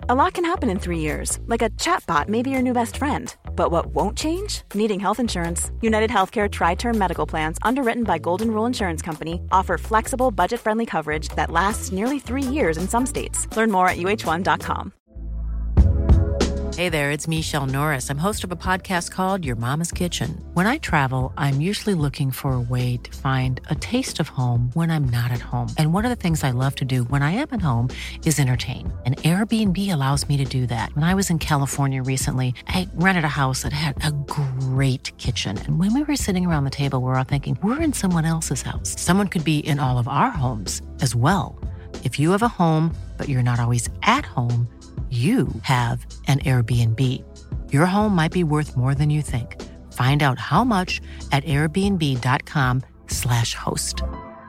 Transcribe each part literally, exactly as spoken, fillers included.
A lot can happen in three years, like a chatbot may be your new best friend. But what won't change? Needing health insurance. United Healthcare Tri-Term Medical Plans, underwritten by Golden Rule Insurance Company, offer flexible, budget-friendly coverage that lasts nearly three years in some states. Learn more at U H one dot com. Hey there, it's Michelle Norris. I'm host of a podcast called Your Mama's Kitchen. When I travel, I'm usually looking for a way to find a taste of home when I'm not at home. And one of the things I love to do when I am at home is entertain. And Airbnb allows me to do that. When I was in California recently, I rented a house that had a great kitchen. And when we were sitting around the table, we were all thinking, we're in someone else's house. Someone could be in all of our homes as well. If you have a home, but you're not always at home, you have an Airbnb. Your home might be worth more than you think. Find out how much at airbnb.com slash host.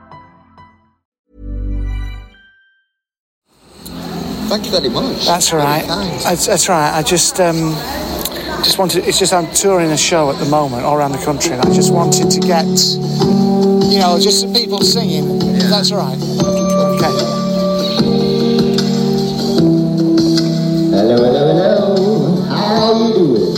Thank you very much. That's all right. That's, that's all right. I just um, just wanted. It's just I'm touring a show at the moment all around the country, and I just wanted to get, you know, just some people singing. Yeah. That's all right. Okay. Hello, hello, hello. How you doing?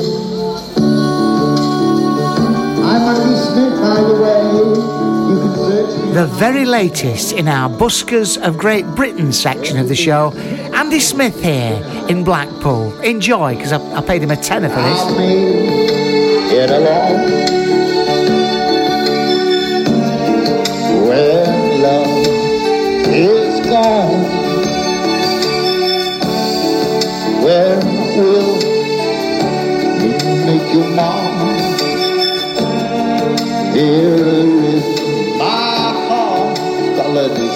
I'm Andy Smith, by the way. You can search me. The very latest in our Buskers of Great Britain section of the show, Andy Smith here in Blackpool. Enjoy, because I, I paid him a tenner for this. I'll be it along. When love is gone, where will you make your mom? Here is my heart. I'll let this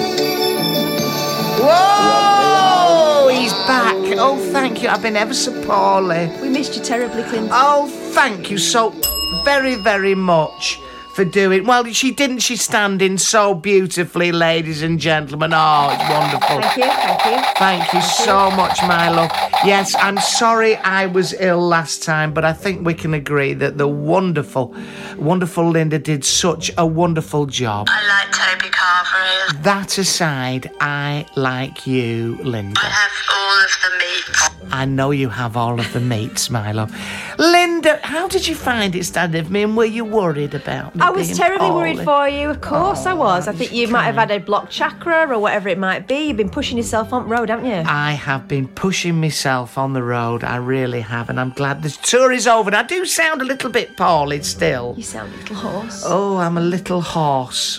Whoa! He's back. Oh, thank you. I've been ever so poorly. We missed you terribly, Clinton. Oh, thank you so very, very much for doing... Well, she didn't she stand in so beautifully, ladies and gentlemen. Oh, it's wonderful. Thank you, thank you. Thank you so much, my love. Yes, I'm sorry I was ill last time, but I think we can agree that the wonderful, wonderful Linda did such a wonderful job. I like Toby Carvery. That aside, I like you, Linda. I have all of the meat. I know you have all of the meats, my love. Linda, how did you find it standing with me, and were you worried about me? I was being terribly poorly? worried for you, of course Oh, I was. I think you might have trying. had a blocked chakra or whatever it might be. You've been pushing yourself on the road, haven't you? I have been pushing myself on the road, I really have, and I'm glad the tour is over. And I do sound a little bit poorly still. You sound a little hoarse. Oh, I'm a little horse.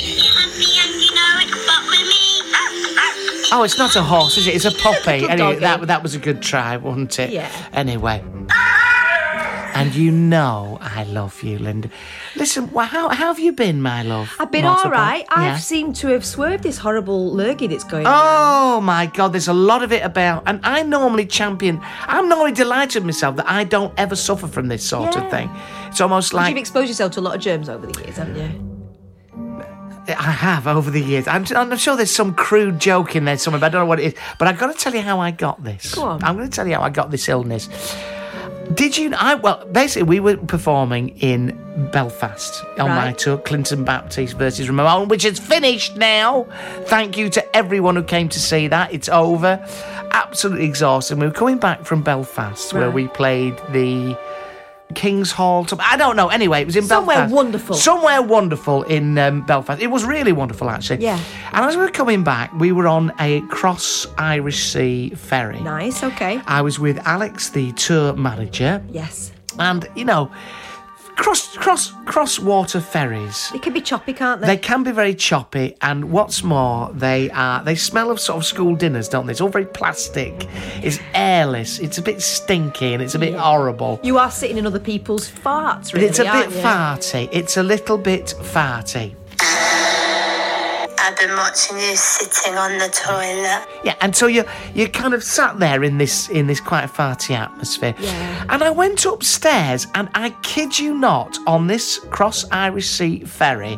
Oh, it's not a horse, is it? It's a puppy. Little Anyway, doggy. that that was a good try, wasn't it? Yeah. Anyway. And you know I love you, Linda. Listen, well, how, how have you been, my love? I've been Not all right. about- Yeah. I've seemed to have swerved this horrible lurgy that's going on. Oh, my God, there's a lot of it about. And I normally champion... I'm normally delighted with myself that I don't ever suffer from this sort Yeah. of thing. It's almost like... You've exposed yourself to a lot of germs over the years, haven't you? I have, over the years. I'm, I'm sure there's some crude joke in there somewhere, but I don't know what it is. But I've got to tell you how I got this. Go on. I'm going to tell you how I got this illness. Did you... I Well, basically, we were performing in Belfast on my Right. tour, Clinton Baptiste versus Ramon, which is finished now. Thank you to everyone who came to see that. It's over. Absolutely exhausting. We were coming back from Belfast, where Right. we played the... King's Hall. I don't know. Anyway, it was in Somewhere Belfast. wonderful. Somewhere wonderful in um, Belfast. It was really wonderful, actually. Yeah. And as we were coming back, we were on a cross Irish Sea ferry. Nice, okay. I was with Alex, the tour manager, Yes. and you know, cross cross cross water ferries. They can be choppy, can't they? They can be very choppy, and what's more, they are they smell of sort of school dinners, don't they? It's all very plastic. It's airless. It's a bit stinky, and it's a bit horrible. You are sitting in other people's farts, But really, it's a bit aren't you? farty. It's a little bit farty. I've been watching you sitting on the toilet. Yeah, and so you you kind of sat there in this in this quite farty atmosphere. Yeah. And I went upstairs, and I kid you not, on this cross Irish Sea ferry,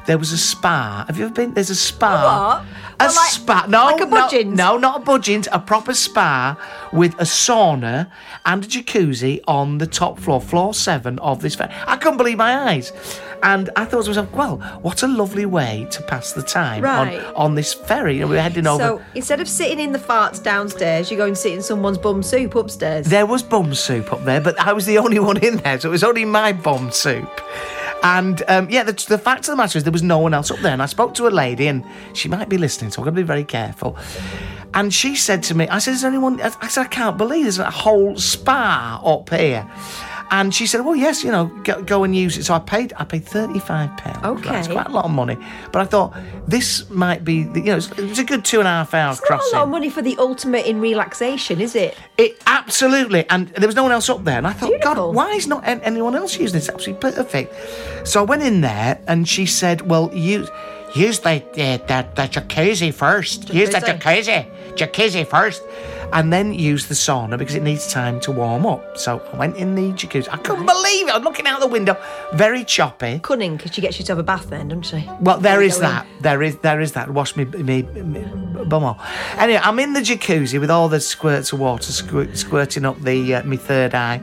there was a spa. Have you ever been? There's a spa. What? A Well, like- spa. No, like a no, Budgeons? no, not a Budgeons. A proper spa with a sauna and a jacuzzi on the top floor, floor seven of this ferry. I couldn't believe my eyes. And I thought to myself, well, what a lovely way to pass the time Right. on, on this ferry. You know, we were heading over. So instead of sitting in the farts downstairs, you go and sit in someone's bum soup upstairs. There was bum soup up there, but I was the only one in there, so it was only my bum soup. And, um, yeah, the, the fact of the matter is there was no one else up there. And I spoke to a lady, and she might be listening, so I'm going to be very careful. And she said to me, I said, is there anyone... I said, I can't believe there's a whole spa up here. And she said, well, yes, you know, go, go and use it. So I paid I paid thirty-five pounds. Okay. That's quite a lot of money. But I thought, this might be, the, you know, it's, it's a good two and a half hour It's crossing. not a lot of money for the ultimate in relaxation, is it? It absolutely, and there was no one else up there, and I thought, Beautiful. God, why is not an- anyone else using this? It's absolutely perfect. So I went in there, and she said, "Well, use use the the, the, the jacuzzi first. Use the Jacuzzi. jacuzzi, jacuzzi first, and then use the sauna because it needs time to warm up." So I went in the jacuzzi. I couldn't believe it. I was looking out the window, very choppy. Cunning, because she gets you to have a bath then, doesn't she? Well, there You is go in. that. There is there is that. Wash me, me, me bum off. Anyway, I'm in the jacuzzi with all the squirts of water squirt, squirting up the uh, me third eye.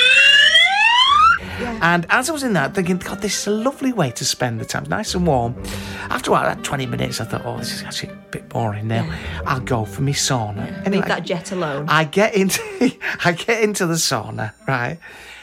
And as I was in that, thinking, God, this is a lovely way to spend the time. It's nice and warm. After about twenty minutes, I thought, oh, this is actually a bit boring now. Yeah. I'll go for my sauna. Anyway, Leave that jet alone. I get into I get into the sauna, right?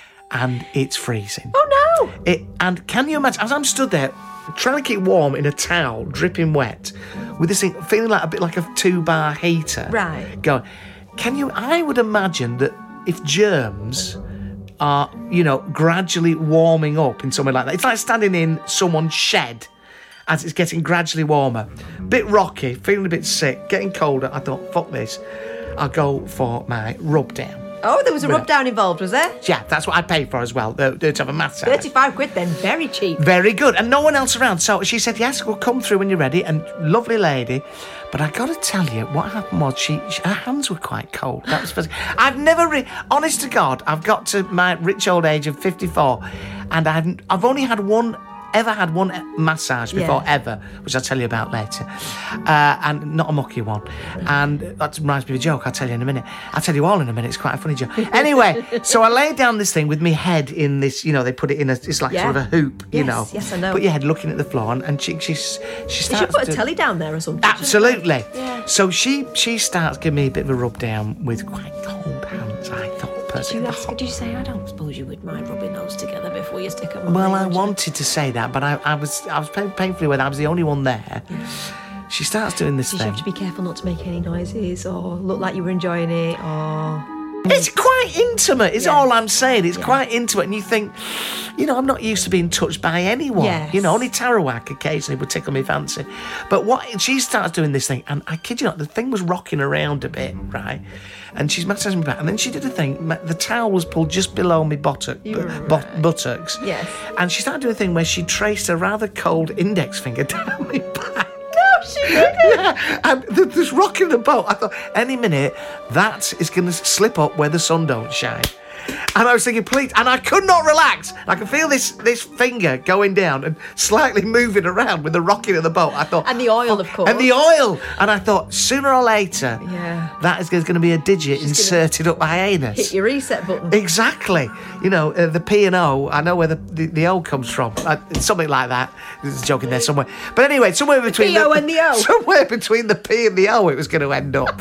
And it's freezing. Oh, no! It, and can you imagine, as I'm stood there, trying to keep warm in a towel, dripping wet, with this thing, feeling like a bit like a two-bar heater. Right. Going, can you, I would imagine that if germs are, you know, gradually warming up in somewhere like that, it's like standing in someone's shed as it's getting gradually warmer. Bit rocky, feeling a bit sick, getting colder. I thought, fuck this. I'll go for my rub down. Oh, there was a Right. rub down involved, was there? Yeah, that's what I paid for as well, to, to have a massage. thirty-five quid then, very cheap. Very good. And no one else around. So she said, yes, we'll come through when you're ready. And lovely lady. But I got to tell you, what happened was she, she her hands were quite cold. That was first. I've never, re- honest to God, I've got to my rich old age of fifty-four, and I've, I've only had one, ever had one massage before, Yeah. ever, which I'll tell you about later. Uh, and not a mucky one. And that reminds me of a joke, I'll tell you in a minute. I'll tell you all in a minute, it's quite a funny joke. Anyway, so I laid down this thing with my head in this, you know, they put it in a, it's like Yeah. sort of a hoop, you Yes, know. yes, I know. Put your head looking at the floor, and, and she, she, she They starts should put a to- telly down there or something. Absolutely. Yeah. So she she starts giving me a bit of a rub down with quite cold hands, I thought. Did personally. you, ask, did you say, I don't suppose you would mind rubbing those together before you stick them on? Well, there, I would you?" wanted to say that, but I, I was I was pain- painfully aware that I was the only one there. She starts doing this Did you thing. have to be careful not to make any noises or look like you were enjoying it or... It's quite intimate, is Yeah. all I'm saying. It's Yeah. quite intimate, and you think, you know, I'm not used to being touched by anyone. Yes. You know, only Tarawak occasionally would tickle me fancy. But what she starts doing this thing, and I kid you not, the thing was rocking around a bit, right? And she's massaging me back, and then she did a thing. ma- The towel was pulled just below my buttock, You're bu- right. buttocks. Yes. And she started doing a thing where she traced a rather cold index finger down my back. No, she didn't. Yeah, and th- this rocking the boat. I thought, any minute, that is going to slip up where the sun don't shine. And I was thinking, please, and I could not relax. I could feel this this finger going down and slightly moving around with the rocking of the boat. I thought, And the oil, of course. and the oil. And I thought, sooner or later, Yeah. that is going to be a digit She's inserted up my anus. Hit your reset button. Exactly. You know, uh, the P and O, I know where the, the, the O comes from. Uh, something like that. There's a joke in there somewhere. But anyway, somewhere between P O and the O. Somewhere between the P and the O it was going to end up.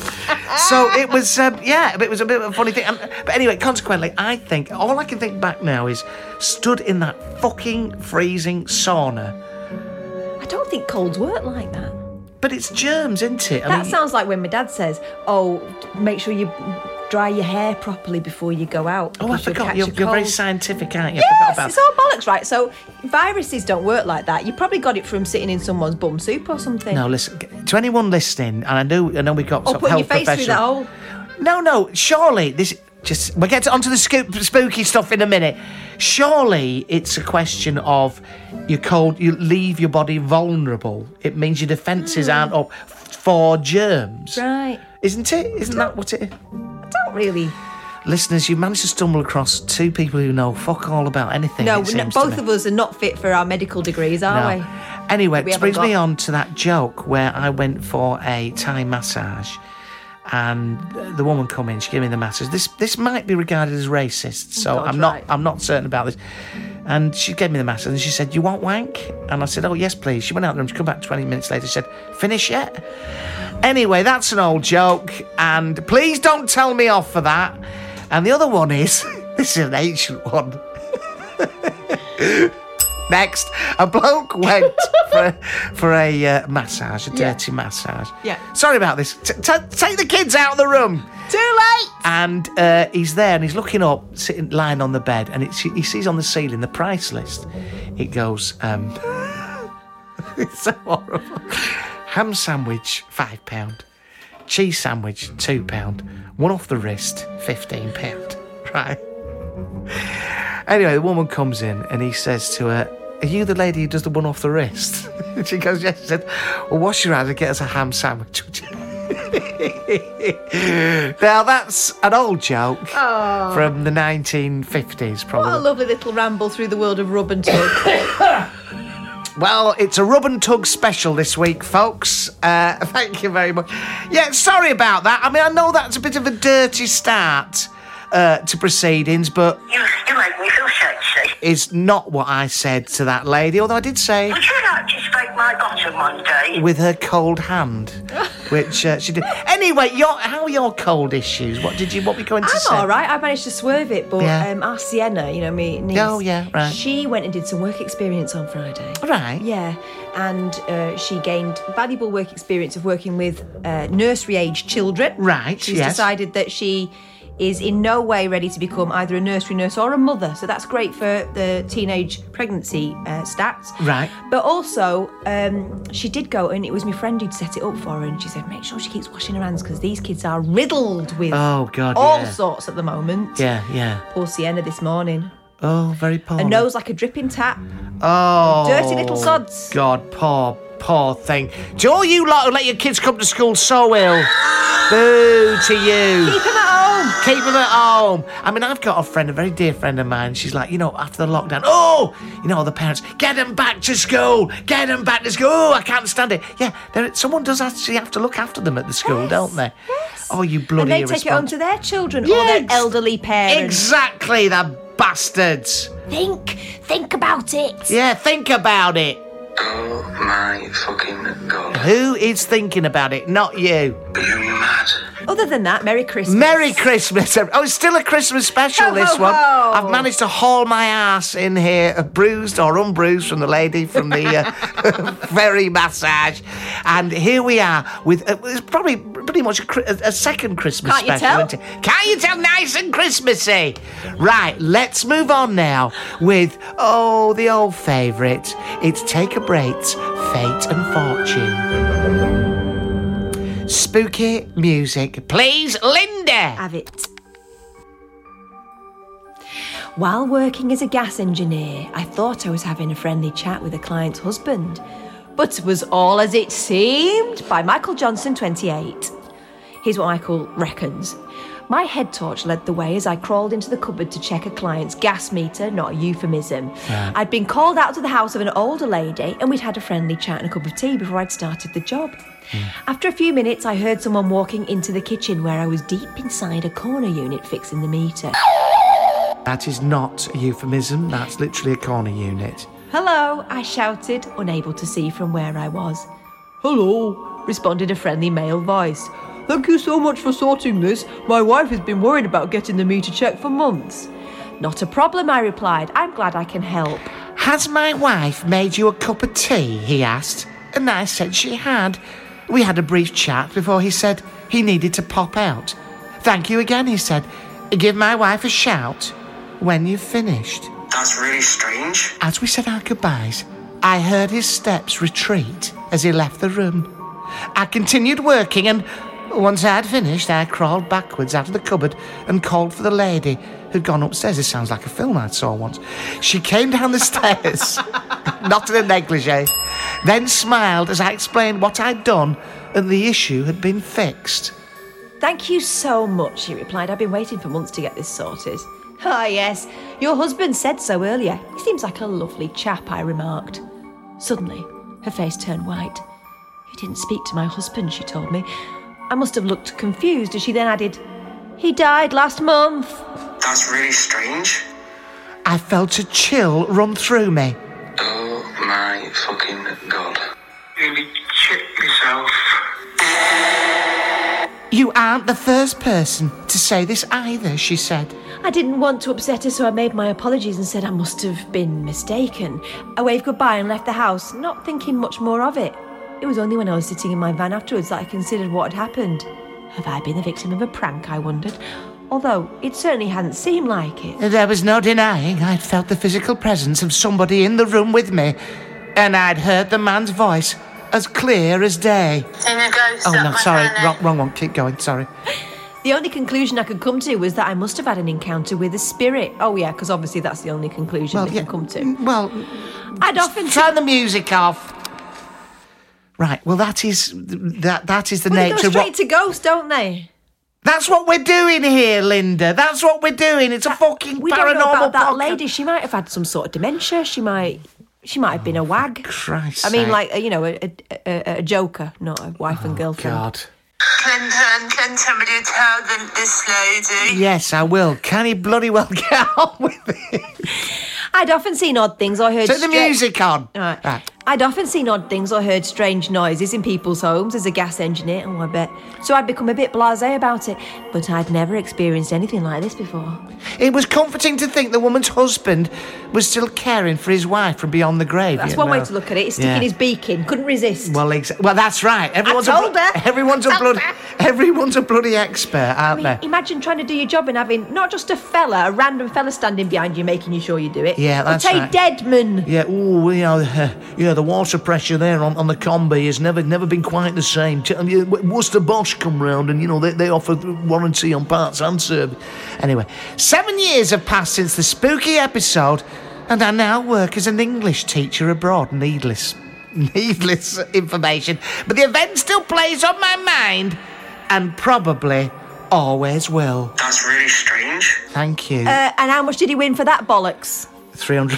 So it was, um, yeah, it was a bit of a funny thing. And, but anyway, consequently, I think, all I can think back now is stood in that fucking freezing sauna. I don't think colds work like that. But it's germs, isn't it? I That mean, sounds like when my dad says, oh, make sure you dry your hair properly before you go out. Oh, I because you'll forgot. catch You're, a you're very cold." scientific, aren't you? I forgot Yes, about it's all bollocks, right? So viruses don't work like that. You probably got it from sitting in someone's bum soup or something. No, listen, to anyone listening, and I know, I know we've got or sort of putting health your face through that professionals. hole. No, no, surely this. Just we'll get onto the scoop, spooky stuff in a minute. Surely it's a question of you're cold. You leave your body vulnerable. It means your defences Mm. aren't up for germs, Right. isn't it? Isn't that what it is? I don't really... listeners, you managed to stumble across two people who know fuck all about anything. No, it we're not- seems to both me. of us are not fit for our medical degrees, are No. we? Anyway, We this brings haven't me got- on to that joke where I went for a Thai massage, and the woman come in, she gave me the massage. This this might be regarded as racist, so God, I'm not right. I'm not certain about this. And she gave me the massage, and she said, "You want wank?" And I said, "Oh yes, please." She went out the room. She come back twenty minutes later. She said, "Finish yet?" Anyway, that's an old joke, and please don't tell me off for that. And the other one is this is an ancient one. Next, a bloke went for, for a uh, massage, a Yeah. dirty massage. Yeah. Sorry about this. T- t- take the kids out of the room. Too late! And uh, he's there and he's looking up, sitting, lying on the bed, and it's, he sees on the ceiling the price list. It goes, um, it's so horrible. Ham sandwich, five pound. Cheese sandwich, two pound. One off the wrist, fifteen pound. Right. Anyway, the woman comes in and he says to her, "Are you the lady who does the one off the wrist?" And she goes, "Yes." She said, "Well, wash your hands and get us a ham sandwich, would you?" Now, that's an old joke Oh. from the nineteen fifties, probably. What a lovely little ramble through the world of rub and tug. Well, it's a rub and tug special this week, folks. Uh, thank you very much. Yeah, sorry about that. I mean, I know that's a bit of a dirty start uh, to proceedings, but You, you make me feel sexy. it's not what I said to that lady, although I did say Would you like to scrape my bottom one day? with her cold hand, which uh, she did. Anyway, your, how are your cold issues? What did you, what were you going to I'm say? all right. I managed to swerve it, but Yeah. um, our Sienna, you know, me niece, Oh, yeah, right. she went and did some work experience on Friday. Right. Yeah, and uh, she gained valuable work experience of working with uh, nursery-age children. Right, She's yes. decided that she is in no way ready to become either a nursery nurse or a mother, so that's great for the teenage pregnancy uh, stats. Right. But also, um, she did go, and it was my friend who'd set it up for her, and she said, make sure she keeps washing her hands because these kids are riddled with Oh, God, all yeah. sorts at the moment. Yeah, yeah. Poor Sienna this morning. Oh, very poor. A nose like a dripping tap. Oh. Dirty little sods. God, poor, poor thing. To all you lot who let your kids come to school so ill, boo to you. Keep him at home. Keep them at home. I mean, I've got a friend, a very dear friend of mine. She's like, you know, after the lockdown, oh, you know, the parents, get them back to school. Get them back to school. Oh, I can't stand it. Yeah, there, someone does actually have to look after them at the school, Yes, don't they? yes. Oh, you bloody And they take it home to irresponsible. their children or Yeah, their ex- elderly parents. Exactly, the bastards. Think, think about it. Yeah, think about it. Oh my fucking god. Who is thinking about it? Not you. Are you mad? Other than that, Merry Christmas. Merry Christmas. Oh, it's still a Christmas special, Ho, this ho, one. ho. I've managed to haul my ass in here, uh, bruised or unbruised from the lady from the uh, ferry massage. And here we are with, uh, it's probably pretty much a, cri- a, a second Christmas Can't you special. tell? isn't it? Can't you tell? Nice and Christmassy. Right, let's move on now with, oh, the old favourite. It's Take a Break's Fate and Fortune. Spooky music, please, Linda. Have it. While working as a gas engineer, I thought I was having a friendly chat with a client's husband, but it was all as it seemed. By Michael Johnson, twenty-eight. Here's what Michael reckons. My head torch led the way as I crawled into the cupboard to check a client's gas meter, not a euphemism. Yeah. I'd been called out to the house of an older lady and we'd had a friendly chat and a cup of tea before I'd started the job. After a few minutes, I heard someone walking into the kitchen where I was deep inside a corner unit fixing the meter. That is not a euphemism, that's literally a corner unit. Hello, I shouted, unable to see from where I was. Hello, responded a friendly male voice. Thank you so much for sorting this. My wife has been worried about getting the meter checked for months. Not a problem, I replied. I'm glad I can help. Has my wife made you a cup of tea? He asked, and I said she had. We had a brief chat before he said he needed to pop out. Thank you again, he said. Give my wife a shout when you've finished. That's really strange. As we said our goodbyes, I heard his steps retreat as he left the room. I continued working, and once I had finished, I crawled backwards out of the cupboard and called for the lady who'd gone upstairs. This sounds like a film I saw once. She came down the stairs, not in a negligee, then smiled as I explained what I'd done and the issue had been fixed. Thank you so much, she replied. I've been waiting for months to get this sorted. Ah, yes, your husband said so earlier. He seems like a lovely chap, I remarked. Suddenly, her face turned white. He didn't speak to my husband, she told me. I must have looked confused as she then added, he died last month. That's really strange. I felt a chill run through me. Oh my fucking God. Really check yourself. You aren't the first person to say this either, she said. I didn't want to upset her, so I made my apologies and said I must have been mistaken. I waved goodbye and left the house, not thinking much more of it. It was only when I was sitting in my van afterwards that I considered what had happened. Have I been the victim of a prank, I wondered, although it certainly hadn't seemed like it. There was no denying I'd felt the physical presence of somebody in the room with me, and I'd heard the man's voice as clear as day. Oh no, sorry, wrong, wrong one, keep going, sorry. The only conclusion I could come to was that I must have had an encounter with a spirit. Oh yeah, because obviously that's the only conclusion Well, they yeah, can come to. Well, I'd often... turn the music off. Right, well that is that that is the Well, they nature go of straight what... to ghost, don't they? That's what we're doing here, Linda. That's what we're doing. It's a fucking We paranormal don't know about that podcast. lady. She might have had some sort of dementia. She might... She might have been a wag. Christ's I mean, sake. like, you know, a, a, a, a joker, not a wife and girlfriend. God. Clinton, can somebody tell them this lady? Yes, I will. Can he bloody well get on with it? I'd often seen odd things or heard... Turn the stra- music on. Right. Right. I'd often seen odd things or heard strange noises in people's homes as a gas engineer, oh, I bet. So I'd become a bit blasé about it. But I'd never experienced anything like this before. It was comforting to think the woman's husband was still caring for his wife from beyond the grave. That's you one know. way to look at it. He's sticking Yeah. his beak in. Couldn't resist. Well, exa- well, that's right. Everyone's I a told blo- her. Everyone's a I told bloody. her. Everyone's a bloody expert, I aren't mean, they? imagine trying to do your job and having not just a fella, a random fella standing behind you making you sure you do it. Yeah, that's but a right. dead man. Yeah, ooh, you know, uh, you know, the water pressure there on, on the combi has never never been quite the same. T- I mean, Worcester Bosch come round and, you know, they, they offer warranty on parts and service. Anyway, seven years have passed since the spooky episode, and I now work as an English teacher abroad. Needless, needless information. But the event still plays on my mind, and probably always will. That's really strange. Thank you. Uh, and how much did he win for that bollocks? three hundred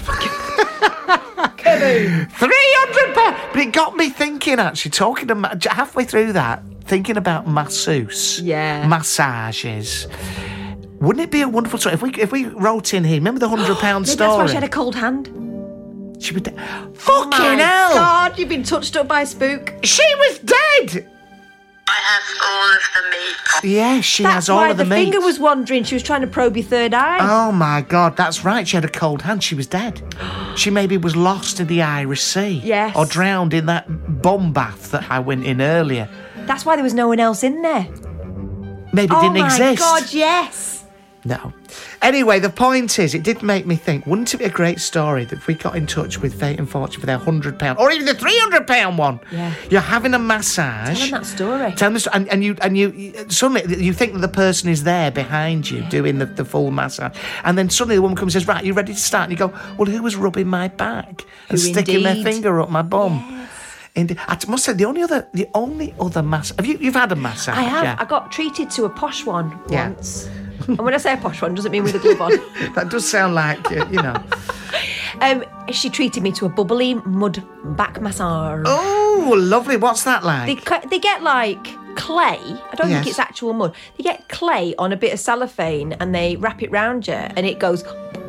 three hundred pounds! But it got me thinking, actually, talking to ma- halfway through that, thinking about masseuse. Yeah. Massages. Wouldn't it be a wonderful story if we if we wrote in here? Remember the hundred pound Maybe story? that's why she had a cold hand. She would. Fucking Oh my hell! God, you've been touched up by a spook. She was dead. I have all of the meat. Yeah, she That's has all why of the, the meat. finger was wandering. She was trying to probe your third eye. Oh my God, that's right. She had a cold hand. She was dead. She maybe was lost in the Irish Sea. Yes. Or drowned in that bomb bath that I went in earlier. That's why there was no one else in there. Maybe it oh didn't my exist. God, yes. No. Anyway, the point is, it did make me think, wouldn't it be a great story that if we got in touch with Fate and Fortune for their one hundred pounds, or even the three hundred pounds one? Yeah. You're having a massage. Tell them that story. Tell them the sto- and, and you and you suddenly you think that the person is there behind you doing the, the full massage, and then suddenly the woman comes and says, "Right, you ready to start?" And you go, "Well, who was rubbing my back and Who sticking their indeed? finger up my bum?" Yes. Indeed. I must say, the only other the only other mass. Have you you've had a massage? I have. Yeah. I got treated to a posh one Yeah. once. And when I say a posh one, doesn't mean with a glove on. That does sound like uh, you know. Um, she treated me to a bubbly mud back massage. Oh, lovely. What's that like? They cu- they get like clay. I don't Yes. think it's actual mud. They get clay on a bit of cellophane and they wrap it round you, and it goes.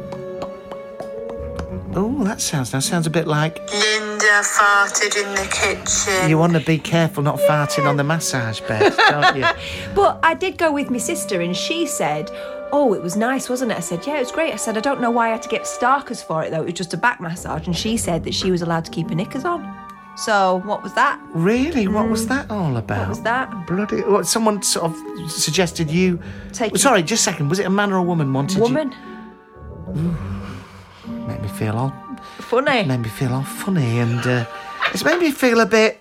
Oh, that sounds that sounds a bit like Linda farted in the kitchen. you want to be careful not farting on the massage bed, don't you? But I did go with my sister, and she said, "Oh, it was nice, wasn't it?" I said, "Yeah, it was great." I said, "I don't know why I had to get Starkers for it though. It was just a back massage." And she said that she was allowed to keep her knickers on. So what was that? Really? What was that all about? What was that? Bloody! What, someone sort of suggested you. Take Sorry, just a second. Was it a man or a woman wanted Woman. you? Made me feel all. Funny. Made me feel all funny, and uh, it's made me feel a bit.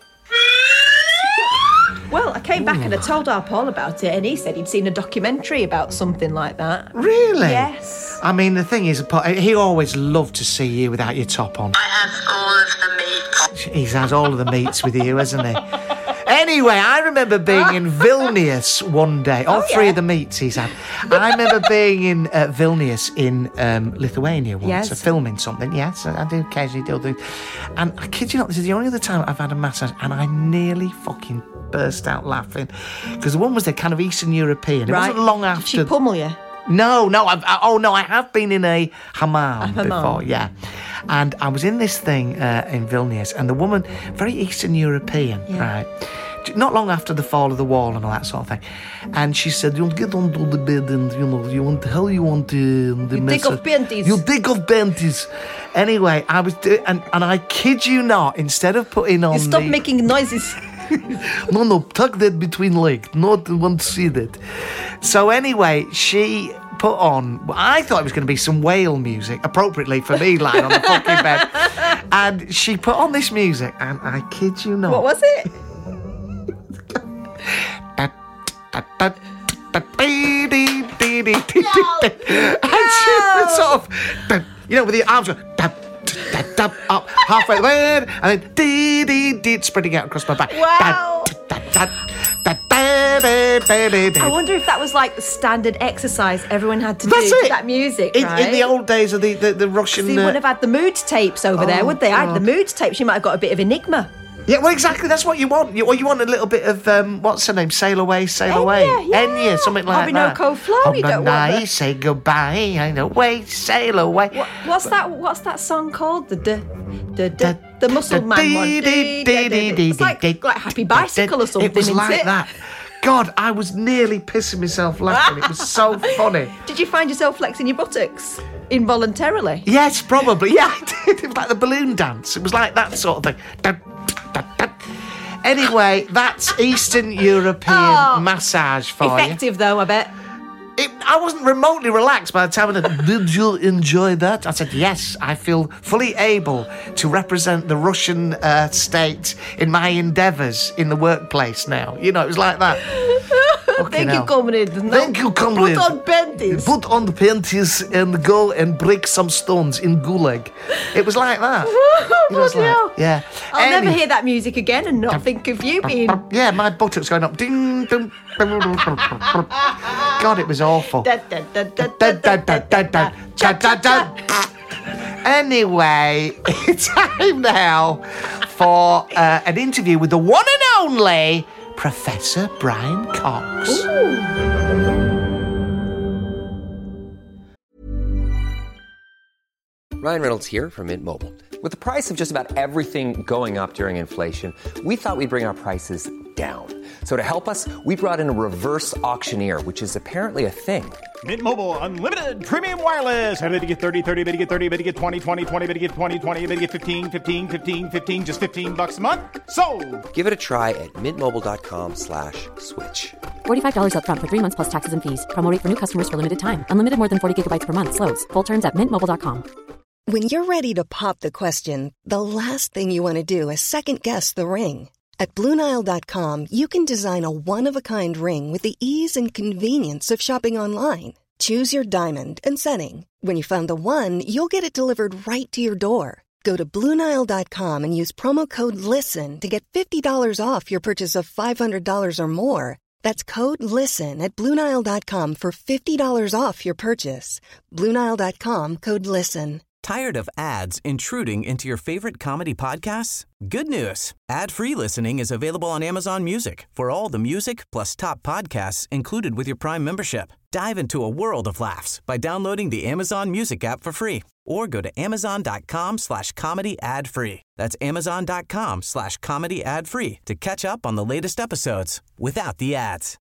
Well, I came back and I told our Paul about it, and he said he'd seen a documentary about something like that. Really? Yes. I mean, the thing is, he always loved to see you without your top on. I have all of the meat. He's had all of the meats with you, hasn't he? Anyway, I remember being in Vilnius one day. All Oh, three yeah. of the meets he's had. I remember being in uh, Vilnius in um, Lithuania once, Yes. uh, filming something. Yes, I, I do occasionally do things. And I kid you not, this is the only other time I've had a massage, and I nearly fucking burst out laughing because the one was the kind of Eastern European. It Right. wasn't long Did after. she pummel you? No, no. I've, I, oh, no, I have been in a hammam, hammam. before, yeah. And I was in this thing uh, in Vilnius, and the woman, very Eastern European, Yeah. right? Not long after the fall of the wall and all that sort of thing. And she said, you get onto the bed and, you know, you want, hell you want to... The You take off panties. You take off panties. Anyway, I was doing... And, and I kid you not, instead of putting on You stop the... making noises. No, no, tuck that between legs. Not want to see that. So anyway, she put on, I thought it was going to be some whale music, appropriately for me lying on the fucking bed. And she put on this music, and I kid you not. What was it? And she was sort of, you know, with the arms going, dab, dab, dab, up halfway the bed, and then dee dee dee spreading out across my back. Wow. Dab, dab, dab, dab, dab, dab, dab, dab. I wonder if that was like the standard exercise everyone had to That's do to it. that music, in, right? in the old days of the, the, the Russian... They uh, wouldn't have had the mood tapes over there, Oh, would they? I had the God. mood tapes. You might have got a bit of enigma. Yeah, well, exactly. That's what you want. You, or you want a little bit of um, what's her name? Sail away, sail Enya, away. yeah. Enya, something like that. Orinoco Flow, On you the don't want night, that. say goodbye. I know, wait, sail away. What, what's that? What's that song called? The the the Da- the, the Muscle da- Man dee- one. dee- Dee- dee- dee- dee- dee- dee- It's like dee- like Happy Bicycle or something. It was isn't like it? that. God, I was nearly pissing myself laughing. It was so funny. Did you find yourself flexing your buttocks involuntarily? Yes, probably. Yeah, I did. It was like the balloon dance. It was like that sort of thing. Da- da- da- da. Anyway, that's Eastern European Oh, massage for you. Effective though, I bet. It, I wasn't remotely relaxed by the time I said, did you enjoy that? I said, yes, I feel fully able to represent the Russian uh, state in my endeavours in the workplace now. You know, it was like that. Fucking Thank hell. you, comrade. Thank you, comrade. Put on panties. Put on the panties and go and break some stones in Gulag. It was like that. You know, it was Bloody like- hell. yeah. I'll Any- never hear that music again and not think of you being. Yeah, my buttocks going up. Ding, ding, God, it was awful. Da, da, da, da, Da, da, da, da, da, da, da, da. da, da, da. Anyway, it's time now for uh, an interview with the one and only Professor Brian Cox. Ryan Reynolds here from Mint Mobile. With the price of just about everything going up during inflation, we thought we'd bring our prices down. So to help us, we brought in a reverse auctioneer, which is apparently a thing. Mint Mobile Unlimited Premium Wireless. How to get thirty, thirty, bit to get thirty, bit to get twenty, twenty, twenty, bit to get twenty, twenty, bit to get fifteen, fifteen, fifteen, fifteen, just fifteen bucks a month? Sold! Give it a try at mintmobile.com slash switch. forty-five dollars up front for three months plus taxes and fees. Promo rate for new customers for limited time. Unlimited more than forty gigabytes per month. Slows full terms at mint mobile dot com. When you're ready to pop the question, the last thing you want to do is second-guess the ring. At Blue Nile dot com, you can design a one-of-a-kind ring with the ease and convenience of shopping online. Choose your diamond and setting. When you find the one, you'll get it delivered right to your door. Go to Blue Nile dot com and use promo code LISTEN to get fifty dollars off your purchase of five hundred dollars or more. That's code LISTEN at Blue Nile dot com for fifty dollars off your purchase. Blue Nile dot com, code LISTEN. Tired of ads intruding into your favorite comedy podcasts? Good news. Ad-free listening is available on Amazon Music for all the music plus top podcasts included with your Prime membership. Dive into a world of laughs by downloading the Amazon Music app for free or go to amazon.com slash comedy ad free. That's amazon.com slash comedy ad free to catch up on the latest episodes without the ads.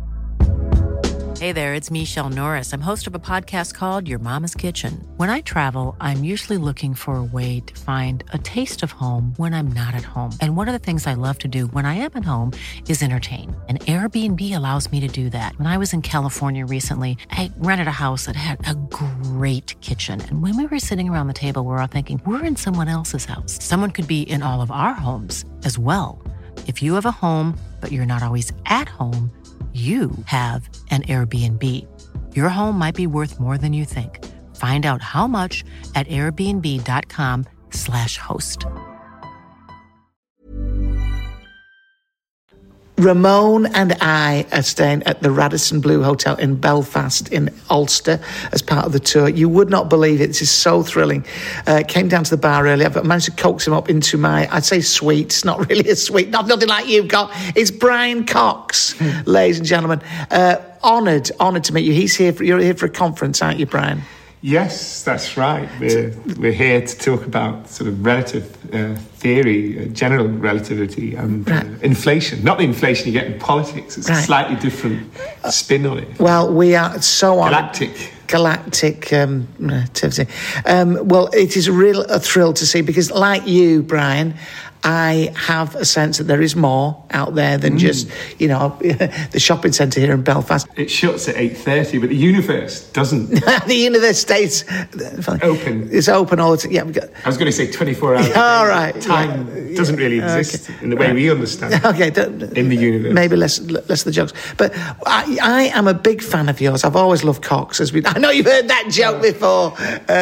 Hey there, it's Michelle Norris. I'm host of a podcast called Your Mama's Kitchen. When I travel, I'm usually looking for a way to find a taste of home when I'm not at home. And one of the things I love to do when I am at home is entertain. And Airbnb allows me to do that. When I was in California recently, I rented a house that had a great kitchen. And when we were sitting around the table, we were all thinking, we're in someone else's house. Someone could be in all of our homes as well. If you have a home, but you're not always at home, you have an Airbnb. Your home might be worth more than you think. Find out how much at airbnb.com slash host. Ramon and I are staying at the Radisson Blu Hotel in Belfast in Ulster as part of the tour. You would not believe it. This is so thrilling. Uh, came down to the bar earlier, but managed to coax him up into my, I'd say suite. It's not really a suite. Not nothing like you've got. It's Brian Cox, ladies and gentlemen. Uh, honoured, honoured to meet you. He's here for, you're here for a conference, aren't you, Brian? Yes, that's right. We're, we're here to talk about sort of relative uh, theory, uh, general relativity and uh, inflation. Not the inflation you get in politics. It's right. a slightly different spin on it. Well, we are so on Galactic. Galactic um, relativity. Um, well, it is a real a thrill to see because, like you, Brian, I have a sense that there is more out there than mm. just, you know, the shopping centre here in Belfast. It shuts at eight thirty, but the universe doesn't. The universe stays open. It's open all the time. Yeah, got... I was going to say twenty-four hours. All right. Time yeah. doesn't really exist okay. in the way right. we understand it. Okay. In the universe. Maybe less less of the jokes. But I, I am a big fan of yours. I've always loved Cox. As we, I know you've heard that joke before.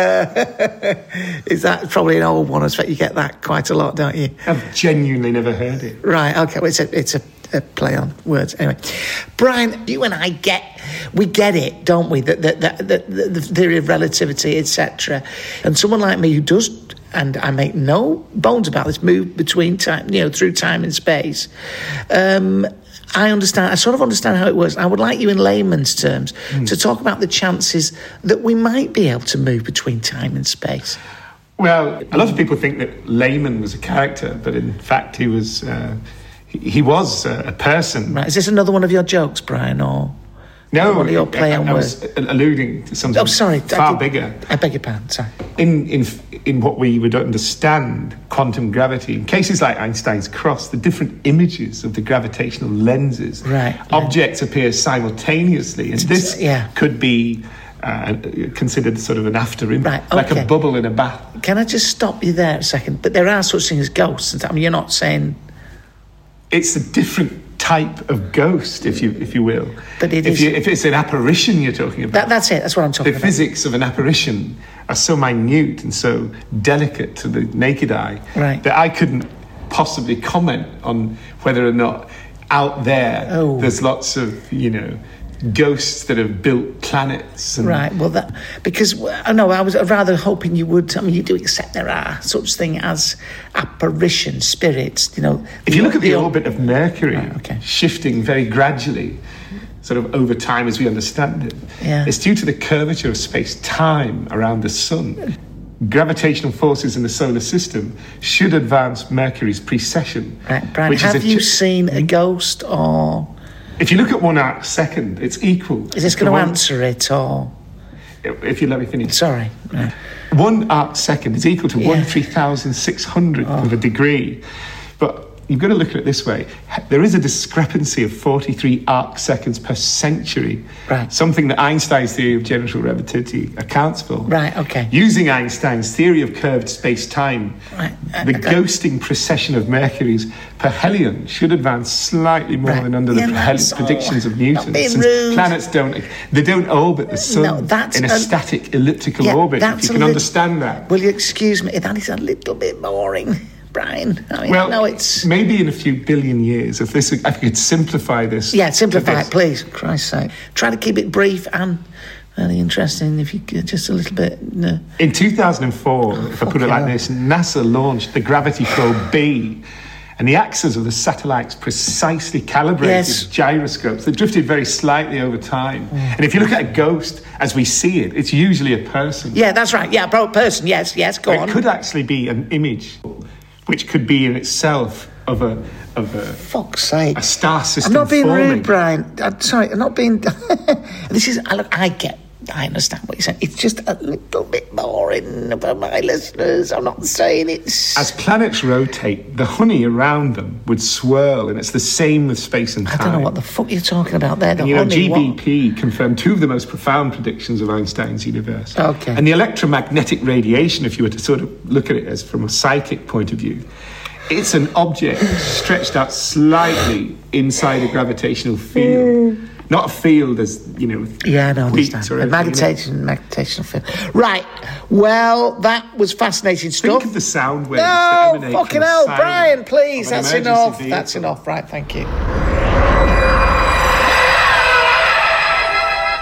Uh, is that probably an old one? I expect you get that quite a lot, don't you? I've genuinely never heard it. Right, okay, well, it's a, it's a, a play on words. Anyway, Brian, you and I get, we get it, don't we? The, the, the, the, the theory of relativity, et cetera. And someone like me who does, and I make no bones about this, move between time, you know, through time and space, um, I understand, I sort of understand how it works. I would like you in layman's terms mm. to talk about the chances that we might be able to move between time and space. Well, a lot of people think that Layman was a character, but in fact he was uh, he, he was uh, a person. Right. Is this another one of your jokes, Brian, or no? One of your play on I, I words? was alluding to something oh, sorry, far I did, bigger. I beg your pardon, sorry. In, in, in what we would understand quantum gravity, in cases like Einstein's cross, the different images of the gravitational lenses, right, objects right. appear simultaneously, and this yeah. could be Uh, considered sort of an after image, right, okay. like a bubble in a bath. Can I just stop you there a second? But there are such things as ghosts. I mean, you're not saying it's a different type of ghost, if you if you will. But it if is. You, if it's an apparition you're talking about, that, that's it. That's what I'm talking the about. The physics of an apparition are so minute and so delicate to the naked eye right. that I couldn't possibly comment on whether or not out there oh. there's lots of you know. ghosts that have built planets. And right, well, that because I know I was rather hoping you would. I mean, you do accept there are such thing as apparition spirits. You know, if you look at the, the orbit of Mercury, right, okay. shifting very gradually, sort of over time as we understand it, yeah. it's due to the curvature of space-time around the sun. Gravitational forces in the solar system should advance Mercury's precession. Right, Brian, which have is a you ch- seen a ghost or? If you look at one arc second, it's equal. Is this going to answer it, or? If you let me finish. Sorry. Right. One arc second is equal to yeah. one three thousand six hundredth oh. of a degree. But you've got to look at it this way. There is a discrepancy of forty-three arc seconds per century. Right. Something that Einstein's theory of general relativity accounts for. Right, okay. Using Einstein's theory of curved space-time, right. uh, the okay. ghosting precession of Mercury's perhelion should advance slightly more right. than under yeah, the perhel- predictions of Newton. Since rude. Planets don't they don't orbit the sun no, that's in a, a static elliptical yeah, orbit. If you can li- understand that. Will you excuse me? That is a little bit boring. Brian, I mean, well, no, it's maybe in a few billion years, if this, if I could simplify this. Yeah, simplify it, please. Christ's sake, try to keep it brief and very interesting. If you could, just a little bit. No. In two thousand four, oh, if I put it like hell. this, NASA launched the Gravity Probe B, and the axes of the satellites precisely calibrated yes. gyroscopes that drifted very slightly over time. Mm. And if you look at a ghost as we see it, it's usually a person. Yeah, that's right. Yeah, a person. Yes, yes. Go it on. It could actually be an image, which could be in itself of a of a fuck's sake a star system. I'm not being forming. rude, Brian. I'm sorry. I'm not being. This is. I look. I get. I understand what you're saying. It's just a little bit boring for my listeners. I'm not saying it's... As planets rotate, the honey around them would swirl, and it's the same with space and time. I don't know what the fuck you're talking about there. The and, you know, honey, G B P what? confirmed two of the most profound predictions of Einstein's universe. Okay. And the electromagnetic radiation, if you were to sort of look at it as from a psychic point of view, it's an object stretched out slightly inside a gravitational field. Mm. Not a field as, you know... Yeah, I don't understand. A meditation, you know. Meditation field. Right. Well, that was fascinating stuff. Think of the sound waves no, that emanate fucking from hell, the Brian, please. That's enough. Vehicle. That's enough. Right, thank you.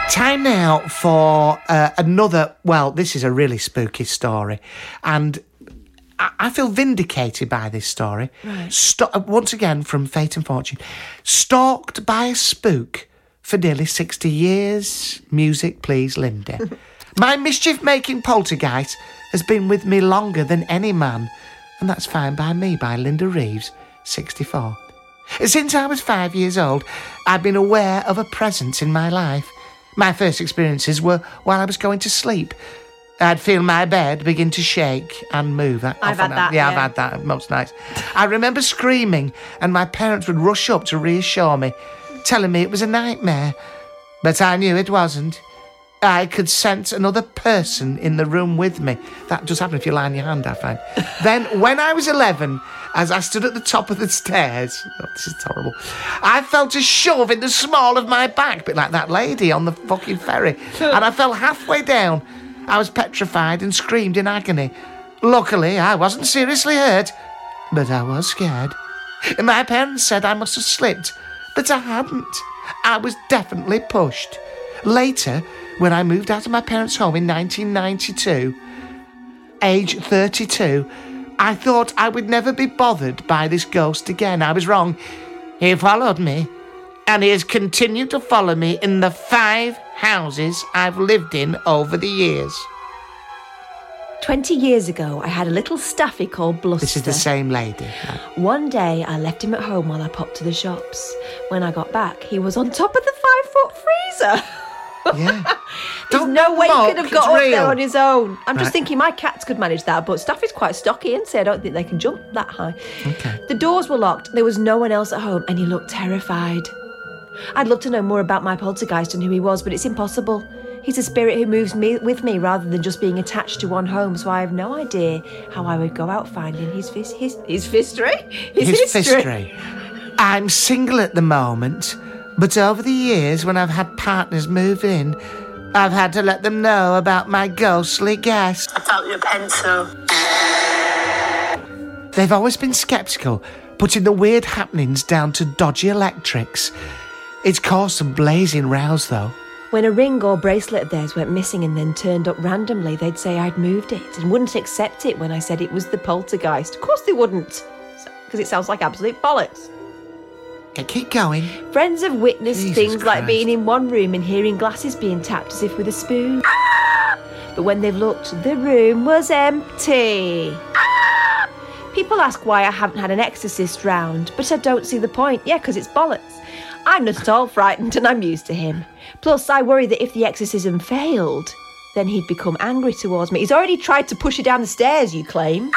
Time now for uh, another, well, this is a really spooky story. And I, I feel vindicated by this story. Right. Sto- once again, from Fate and Fortune. Stalked by a spook for nearly sixty years. Music, please, Lindy. My mischief-making poltergeist has been with me longer than any man. And that's fine by me, by Linda Reeves, sixty-four. Since I was five years old, I've been aware of a presence in my life. My first experiences were while I was going to sleep. I'd feel my bed begin to shake and move. I've Often had that, Yeah, yeah. I've had that most nights. I remember screaming, and my parents would rush up to reassure me, telling me it was a nightmare. But I knew it wasn't. I could sense another person in the room with me. That does happen if you lie on your hand, I find. Then, when I was eleven, as I stood at the top of the stairs, oh, this is terrible, I felt a shove in the small of my back, a bit like that lady on the fucking ferry, and I fell halfway down. I was petrified and screamed in agony. Luckily, I wasn't seriously hurt, but I was scared. My parents said I must have slipped, but I hadn't. I was definitely pushed. Later, when I moved out of my parents' home in nineteen ninety-two, age thirty-two, I thought I would never be bothered by this ghost again. I was wrong. He followed me, and he has continued to follow me in the five houses I've lived in over the years. Twenty years ago, I had a little staffy called Bluster. This is the same lady. One day, I left him at home while I popped to the shops. When I got back, he was on top of the five-foot freezer. Yeah. There's Don't no way he mock, could have it's got up real. there on his own. I'm just Right. thinking my cats could manage that, but Staffy's quite stocky, and so I don't think they can jump that high. Okay. The doors were locked, there was no one else at home, and he looked terrified. I'd love to know more about my poltergeist and who he was, but it's impossible. He's a spirit who moves me with me rather than just being attached to one home, so I have no idea how I would go out finding his fis- his his history. His, His history. history. I'm single at the moment, but over the years when I've had partners move in, I've had to let them know about my ghostly guest. I felt your pencil. They've always been sceptical, putting the weird happenings down to dodgy electrics. It's caused some blazing rows, though. When a ring or bracelet of theirs went missing and then turned up randomly, they'd say I'd moved it and wouldn't accept it when I said it was the poltergeist. Of course they wouldn't, because it sounds like absolute bollocks. Okay, keep going. Friends have witnessed Jesus things like Christ. being in one room and hearing glasses being tapped as if with a spoon. But when they've looked, the room was empty. People ask why I haven't had an exorcist round, but I don't see the point. Yeah, because it's bollocks. I'm not at all frightened and I'm used to him. Plus, I worry that if the exorcism failed, then he'd become angry towards me. He's already tried to push you down the stairs, you claim.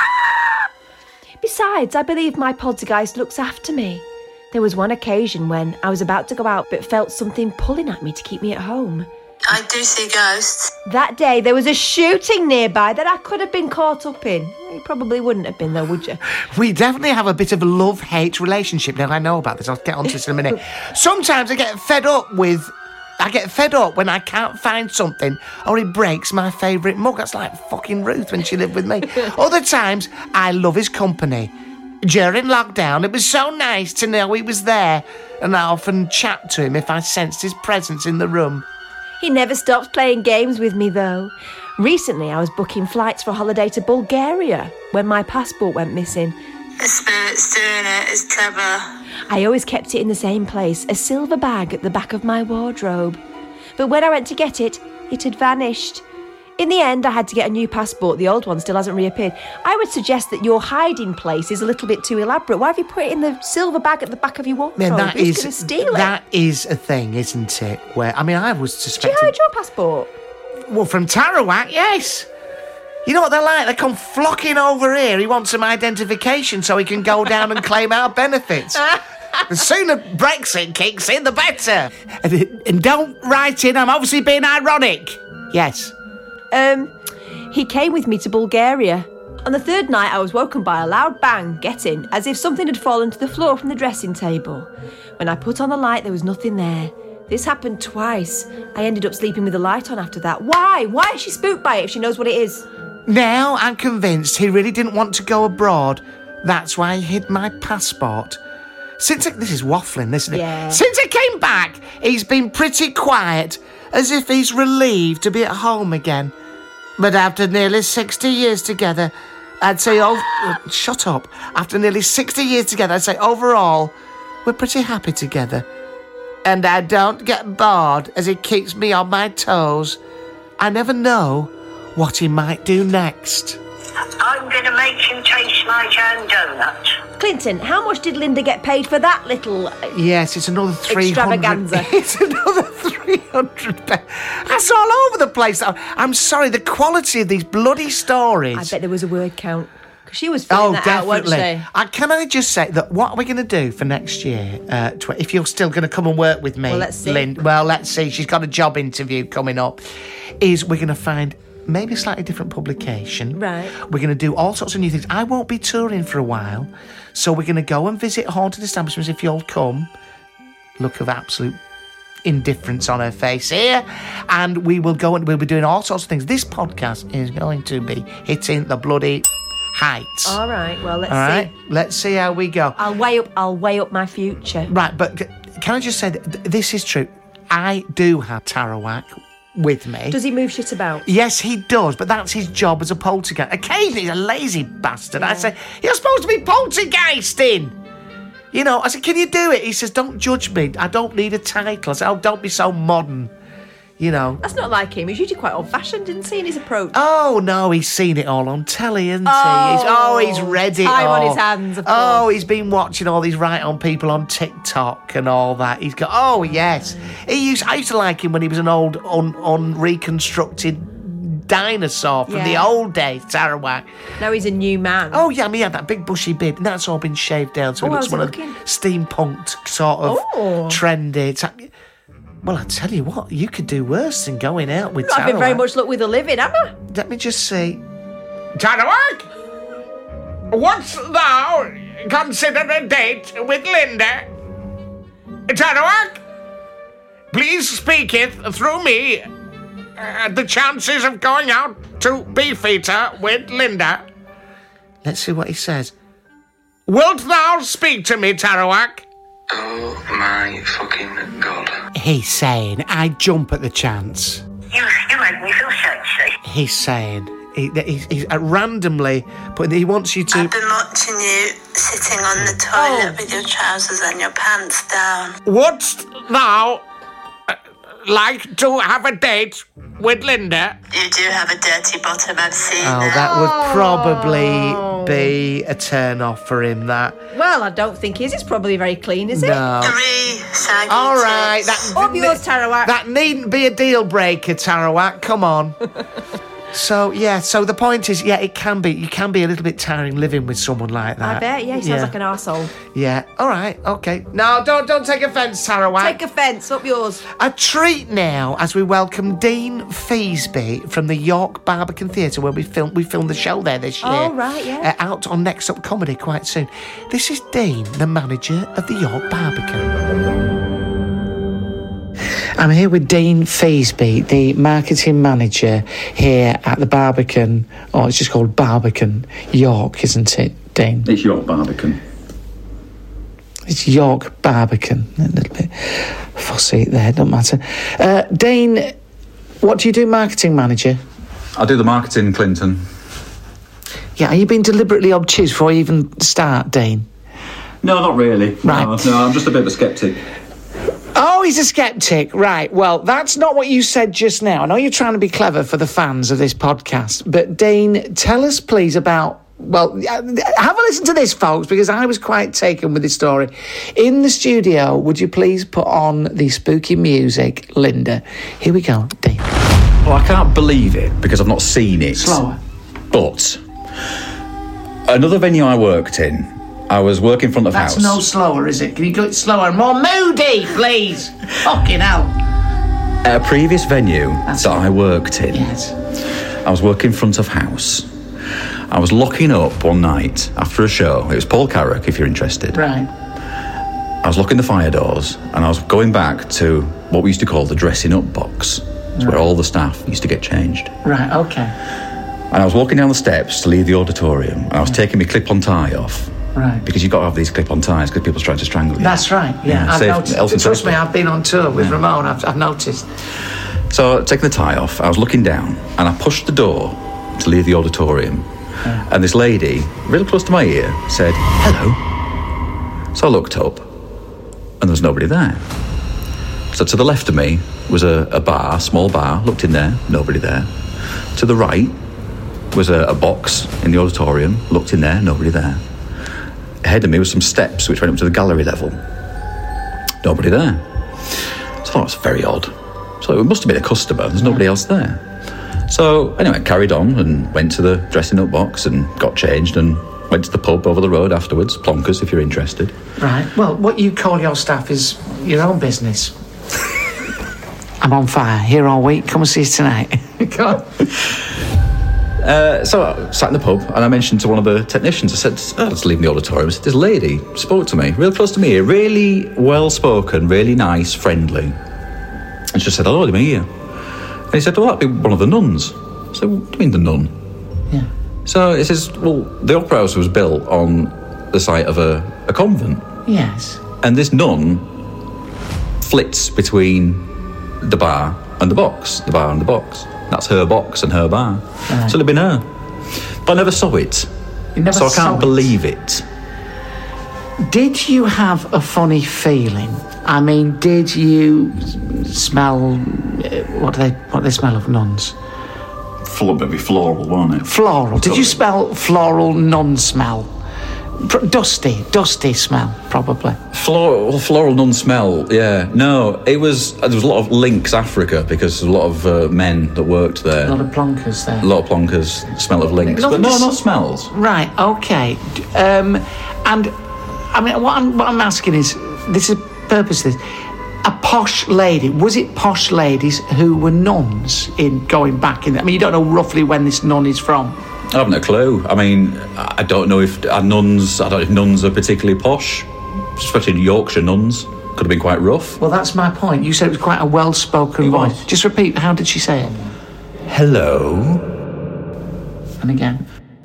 Besides, I believe my poltergeist looks after me. There was one occasion when I was about to go out but felt something pulling at me to keep me at home. I do see ghosts. That day, there was a shooting nearby that I could have been caught up in. You probably wouldn't have been, though, would you? We definitely have a bit of a love-hate relationship. Now, I know about this. I'll get onto this in a minute. Sometimes I get fed up with... I get fed up when I can't find something or he breaks my favourite mug. That's like fucking Ruth when she lived with me. Other times, I love his company. During lockdown, it was so nice to know he was there, and I often chat to him if I sensed his presence in the room. He never stops playing games with me, though. Recently, I was booking flights for a holiday to Bulgaria when my passport went missing. The spirit's doing it. It's clever. I always kept it in the same place, a silver bag at the back of my wardrobe. But when I went to get it, it had vanished. In the end, I had to get a new passport. The old one still hasn't reappeared. I would suggest that your hiding place is a little bit too elaborate. Why have you put it in the silver bag at the back of your wardrobe? Man, that Who's is going to steal it? that is a thing, isn't it? Where I mean, I was Did suspecting. you hide your passport? Well, from Tarawak, yes. You know what they're like? They come flocking over here. He wants some identification so he can go down and claim our benefits. The sooner Brexit kicks in, the better. And, and don't write in, I'm obviously being ironic. Yes. Um, he came with me to Bulgaria. On the third night, I was woken by a loud bang, getting, as if something had fallen to the floor from the dressing table. When I put on the light, there was nothing there. This happened twice. I ended up sleeping with the light on after that. Why? Why is she spooked by it if she knows what it is? Now I'm convinced he really didn't want to go abroad. That's why he hid my passport. Since I, this is waffling, isn't it? Yeah. Since I came back, he's been pretty quiet. as if he's relieved to be at home again. But after nearly sixty years together, I'd say, oh, uh, shut up. After nearly sixty years together, I'd say overall, we're pretty happy together. And I don't get bored as he keeps me on my toes. I never know what he might do next. I'm going to make him taste my jam donut. Clinton, how much did Linda get paid for that little... Uh, yes, it's another three hundred... Extravaganza. It's another three hundred... That's all over the place. I'm sorry, the quality of these bloody stories... I bet there was a word count. Because she was filling oh, that definitely. out, wasn't she? Uh, can I just say that what are we going to do for next year, uh, tw- if you're still going to come and work with me, well, let's see. Lynn? Well, let's see. She's got a job interview coming up. Is we're going to find... maybe a slightly different publication. Right. We're going to do all sorts of new things. I won't be touring for a while, so we're going to go and visit haunted establishments if you'll come. Look of absolute indifference on her face here. And we will go and we'll be doing all sorts of things. This podcast is going to be hitting the bloody heights. All right, well, let's all see. right? Let's see how we go. I'll weigh up, I'll weigh up my future. Right, but can I just say that th- this is true. I do have Tarawak with me. Does he move shit about? Yes, he does, but that's his job as a poltergeist. Occasionally, he's a lazy bastard. Yeah. I say, you're supposed to be poltergeisting. You know, I said, can you do it? He says, don't judge me. I don't need a title. I said, oh, don't be so modern. You know. That's not like him. He's usually quite old-fashioned, isn't he, in his approach? Oh, no, he's seen it all on telly, hasn't oh, he? He's, oh, he's read it time all. on his hands, of course. Oh, he's been watching all these right-on people on TikTok and all that. He's got, oh, yes. He used. I used to like him when he was an old, un, unreconstructed dinosaur from yeah. the old days, Tarawak. Now he's a new man. Oh, yeah, I mean, he had that big bushy beard, and that's all been shaved down, so oh, he looks one of steampunked sort of oh. trendy. It's, well, I tell you what, you could do worse than going out with Tarawak. I've been very much luck with the living, haven't I? Let me just see. Tarawak, what's thou consider a date with Linda? Tarawak, please speaketh through me uh, the chances of going out to Beefeater with Linda. Let's see what he says. Wilt thou speak to me, Tarawak? Oh my fucking God. He's saying, I jump at the chance. You, you make me feel sexy. He's saying, he, he's, he's uh, randomly, but he wants you to... I've been watching you sitting on the toilet oh. with your trousers and your pants down. Wouldst thou uh, like to have a date with Linda? You do have a dirty bottom, I've seen Oh, that. that would probably be a turn-off for him, that. Well, I don't think it is. It's probably very clean, is it? No. Three saggy All right. tits. That, Up yours, Tarawak. That needn't be a deal-breaker, Tarawak. Come on. So, yeah, so the point is, yeah, it can be, you can be a little bit tiring living with someone like that. I bet, yeah, he sounds yeah. like an arsehole. Yeah, all right, okay. No, don't don't take offence, Tarawak. Take offence, up yours. A treat now as we welcome Dean Feasby from the York Barbican Theatre, where we filmed we filmed the show there this year. Oh, right, yeah. Uh, out on Next Up Comedy quite soon. This is Dean, the manager of the York Barbican. I'm here with Dean Feasby, the marketing manager here at the Barbican, or it's just called Barbican York, isn't it, Dean? It's York Barbican. It's York Barbican. A little bit fussy there, don't matter. Uh, Dean, what do you do, marketing manager? I do the marketing, Clinton. Yeah, are you being deliberately obtuse before you even start, Dean? No, not really. Right. No, no, I'm just a bit of a sceptic. Oh, he's a sceptic. Right. Well, that's not what you said just now. I know you're trying to be clever for the fans of this podcast, but Dean, tell us, please, about... Well, have a listen to this, folks, because I was quite taken with this story. In the studio, would you please put on the spooky music, Linda? Here we go, Dean. Well, I can't believe it because I've not seen it. Slower. But another venue I worked in, I was working front of That's house. no slower, is it? Can you go it slower and more moody, please? Fucking hell. At a previous venue That's that I worked in, yes. I was working front of house. I was locking up one night after a show. It was Paul Carrack, if you're interested. Right. I was locking the fire doors and I was going back to what we used to call the dressing up box. It's right. Where all the staff used to get changed. Right, okay. And I was walking down the steps to leave the auditorium and I was right. taking my clip-on tie off. Right. Because you've got to have these clip-on ties because people's trying to strangle you. That's right, yeah. yeah I've Safe, noticed. Trust me, I've been on tour with yeah. Ramon, I've, I've noticed. So, taking the tie off, I was looking down and I pushed the door to leave the auditorium. Yeah. And this lady, real close to my ear, said, hello. So I looked up and there was nobody there. So to the left of me was a, a bar, small bar, looked in there, nobody there. To the right was a, a box in the auditorium, looked in there, nobody there. Ahead of me was some steps which went up to the gallery level. Nobody there. So I thought it was very odd. So it must have been a customer, there's nobody else there. So anyway, I carried on and went to the dressing up box and got changed and went to the pub over the road afterwards, Plonkers if you're interested. Right, well, what you call your staff is your own business. I'm on fire, here all week, come and see us tonight. Go on. Uh, so I sat in the pub and I mentioned to one of the technicians, I said, oh, let's leave the auditorium. I said, this lady spoke to me, real close to me, really well-spoken, really nice, friendly. And she said, hello, I'm here. And he said, well, that'd be one of the nuns. I said, what do you mean the nun? Yeah. So he says, well, the Opera House was built on the site of a, a convent. Yes. And this nun flits between the bar and the box, the bar and the box. That's her box and her bar. Right. So it'd been her. But I never saw it. You never so I saw can't it. believe it. Did you have a funny feeling? I mean, did you smell... What do they, what do they smell of nuns? Full maybe floral, wasn't it? Floral. Did you smell floral nun smell? Pr- dusty, dusty smell, probably. Floral, floral nun smell, yeah. No, it was... There was a lot of Lynx Africa because there's a lot of uh, men that worked there. A lot of plonkers there. A lot of plonkers, smell of lynx. But no, not smells. Right, OK. Um, and, I mean, what I'm, what I'm asking is, this is the purpose of this, a posh lady, was it posh ladies who were nuns in going back in? I mean, you don't know roughly when this nun is from. I haven't a clue. I mean, I don't know if are nuns, I don't know if nuns are particularly posh, especially Yorkshire nuns. Could have been quite rough. Well, that's my point. You said it was quite a well-spoken It voice. was. Just repeat, how did she say it? Hello. And again.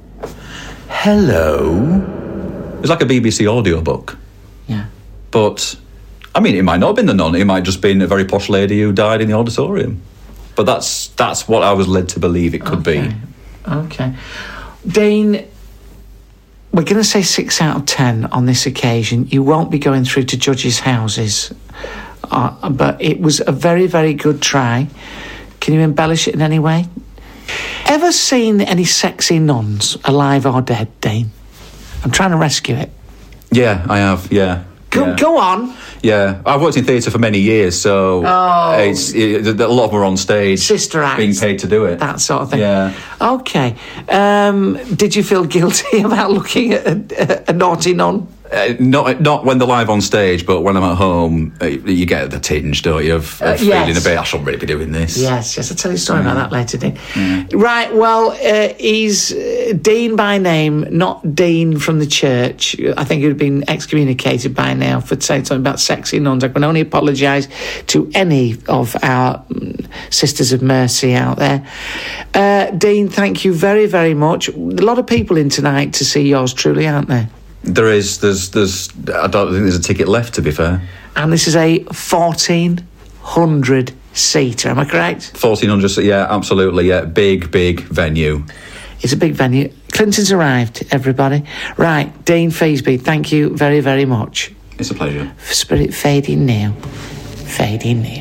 Hello. It was like a B B C audiobook. Yeah. But, I mean, it might not have been the nun. It might have just been a very posh lady who died in the auditorium. But that's that's what I was led to believe it could okay. be. Okay. Dean, we're going to say six out of ten on this occasion. You won't be going through to judges' houses. Uh, but it was a very, very good try. Can you embellish it in any way? Ever seen any sexy nuns, alive or dead, Dean? I'm trying to rescue it. Yeah, I have, yeah. Go, yeah. go on. Yeah, I've worked in theatre for many years, so Oh. it's it, a lot of them are on stage, Sister acts. being paid to do it. That sort of thing. Yeah. Okay. Um, did you feel guilty about looking at a, a, a naughty nun? Uh, not not when they're live on stage, but when I'm at home, uh, you get the tinge, don't you, of, of Uh, feeling yes. a bit, I shouldn't really be doing this. Yes, yes. I'll tell you a story Yeah. about that later, Dean. Yeah. Right, well, uh, he's uh, Dean by name, not Dean from the church. I think he'd have been excommunicated by now for saying something about sexy nuns. I can only apologise to any of our um, Sisters of Mercy out there. Uh, Dean, thank you very, very much. A lot of people in tonight to see yours truly, aren't there? There is, there's, there's, I don't think there's a ticket left, to be fair. And this is a fourteen hundred seater, am I correct? fourteen hundred, yeah, absolutely, yeah. Big, big venue. It's a big venue. Clinton's arrived, everybody. Right, Dean Feasby, thank you very, very much. It's a pleasure. Spirit fading now. Fading now.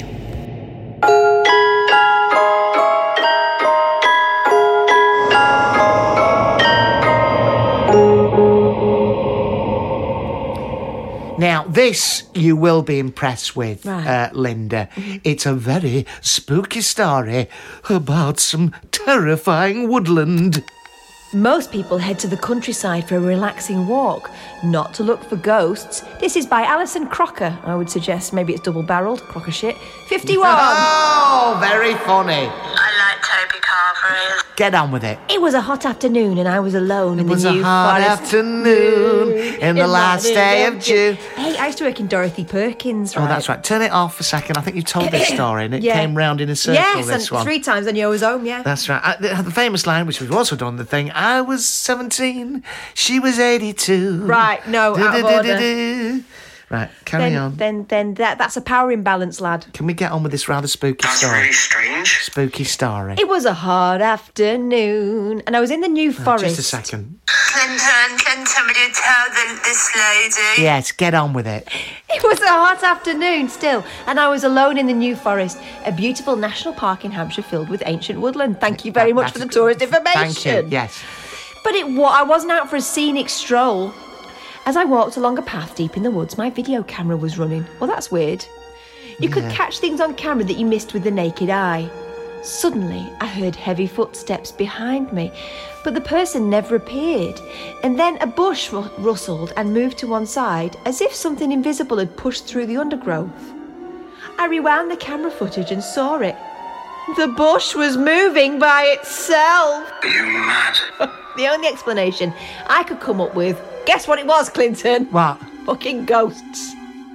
Now, this you will be impressed with, Right. uh, Linda. It's a very spooky story about some terrifying woodland. Most people head to the countryside for a relaxing walk, not to look for ghosts. This is by Alison Crocker. I would suggest maybe it's double-barrelled, Crocker shit. fifty-one! Oh, very funny. I like Toby Carvery. Get on with it. It was a hot afternoon and I was alone in It was the a New hot Forest. afternoon in the In last the- day of June. Hey, I used to work in Dorothy Perkins, right? Oh, that's right. Turn it off a second. I think you told this story and it Yeah. came round in a circle, Yes, this and one. three times I knew I was home, yeah. That's right. I, the, the famous line, which we've also done the thing, I was seventeen, she was eighty-two. Right, no, out of order. Right, carry then, on. Then, then that that's a power imbalance, lad. Can we get on with this rather spooky That's story? really strange. Spooky story. It was a hot afternoon, and I was in the New Right, Forest. just a second. Clinton, Clinton, will you tell the, this lady? Yes, get on with it. It was a hot afternoon still, and I was alone in the New Forest, a beautiful national park in Hampshire filled with ancient woodland. Thank you very That- much for the that's- tourist information. Thank you, yes. But it wa- I wasn't out for a scenic stroll. As I walked along a path deep in the woods, my video camera was running. Well, that's weird. You could Yeah. catch things on camera that you missed with the naked eye. Suddenly, I heard heavy footsteps behind me, but the person never appeared. And then a bush ru- rustled and moved to one side, as if something invisible had pushed through the undergrowth. I rewound the camera footage and saw it. The bush was moving by itself. Are you mad? The only explanation I could come up with, guess what it was, Clinton? What? Fucking ghosts.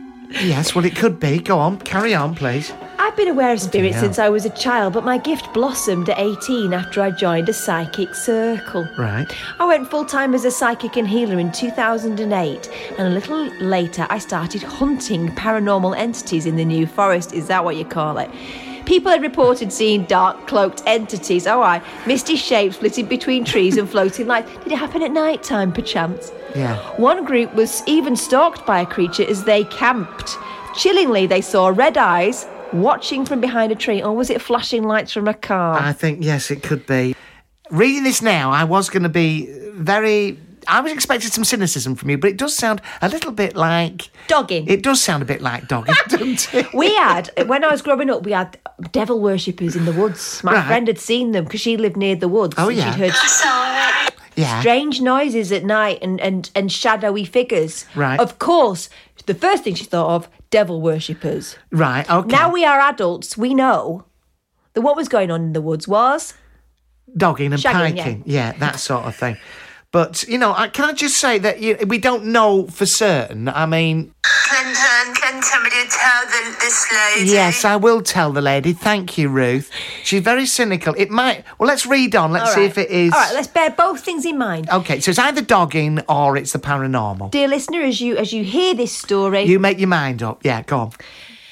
Yes, well, it could be. Go on, carry on, please. I've been aware of spirits hell. since I was a child, but my gift blossomed at eighteen after I joined a psychic circle. Right. I went full-time as a psychic and healer in two thousand eight, and a little later I started hunting paranormal entities in the New Forest. Is that what you call it? People had reported seeing dark, cloaked entities. Oh, I misty shapes flitting between trees and floating lights. Did it happen at night time, perchance? Yeah. One group was even stalked by a creature as they camped. Chillingly, they saw red eyes watching from behind a tree, or was it flashing lights from a car? I think, yes, it could be. Reading this now, I was going to be very... I was expecting some cynicism from you, but it does sound a little bit like... Dogging. It does sound a bit like dogging, doesn't it? We had, when I was growing up, we had devil worshippers in the woods. My Right. friend had seen them because she lived near the woods. Oh, and yeah. She'd heard Yeah. strange noises at night and, and, and shadowy figures. Right. Of course, the first thing she thought of, devil worshippers. Right, okay. Now we are adults, we know that what was going on in the woods was... Dogging and Shagging, piking. Yeah. that sort of thing. But, you know, I, can I just say that you, we don't know for certain. I mean... Clinton, Clinton, will you tell the, this lady? Yes, I will tell the lady. Thank you, Ruth. She's very cynical. It might... Well, let's read on. Let's All see right. if it is... All right, let's bear both things in mind. OK, so it's either dogging or it's the paranormal. Dear listener, as you as you hear this story... You make your mind up. Yeah, go on.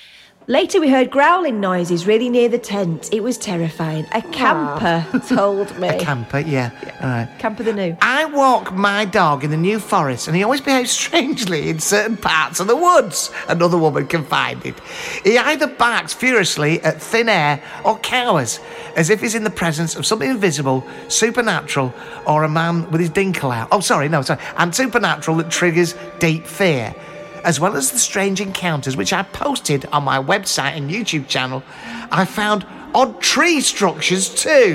Later we heard growling noises really near the tent. It was terrifying. A camper told me. A camper, yeah. All right. Camper the New. I walk my dog in the New Forest and he always behaves strangely in certain parts of the woods. Another woman confided. He either barks furiously at thin air or cowers, as if he's in the presence of something invisible, supernatural, or a man with his dinkle out. Oh, sorry, no, sorry. And supernatural that triggers deep fear. As well as the strange encounters which I posted on my website and YouTube channel, I found odd tree structures too.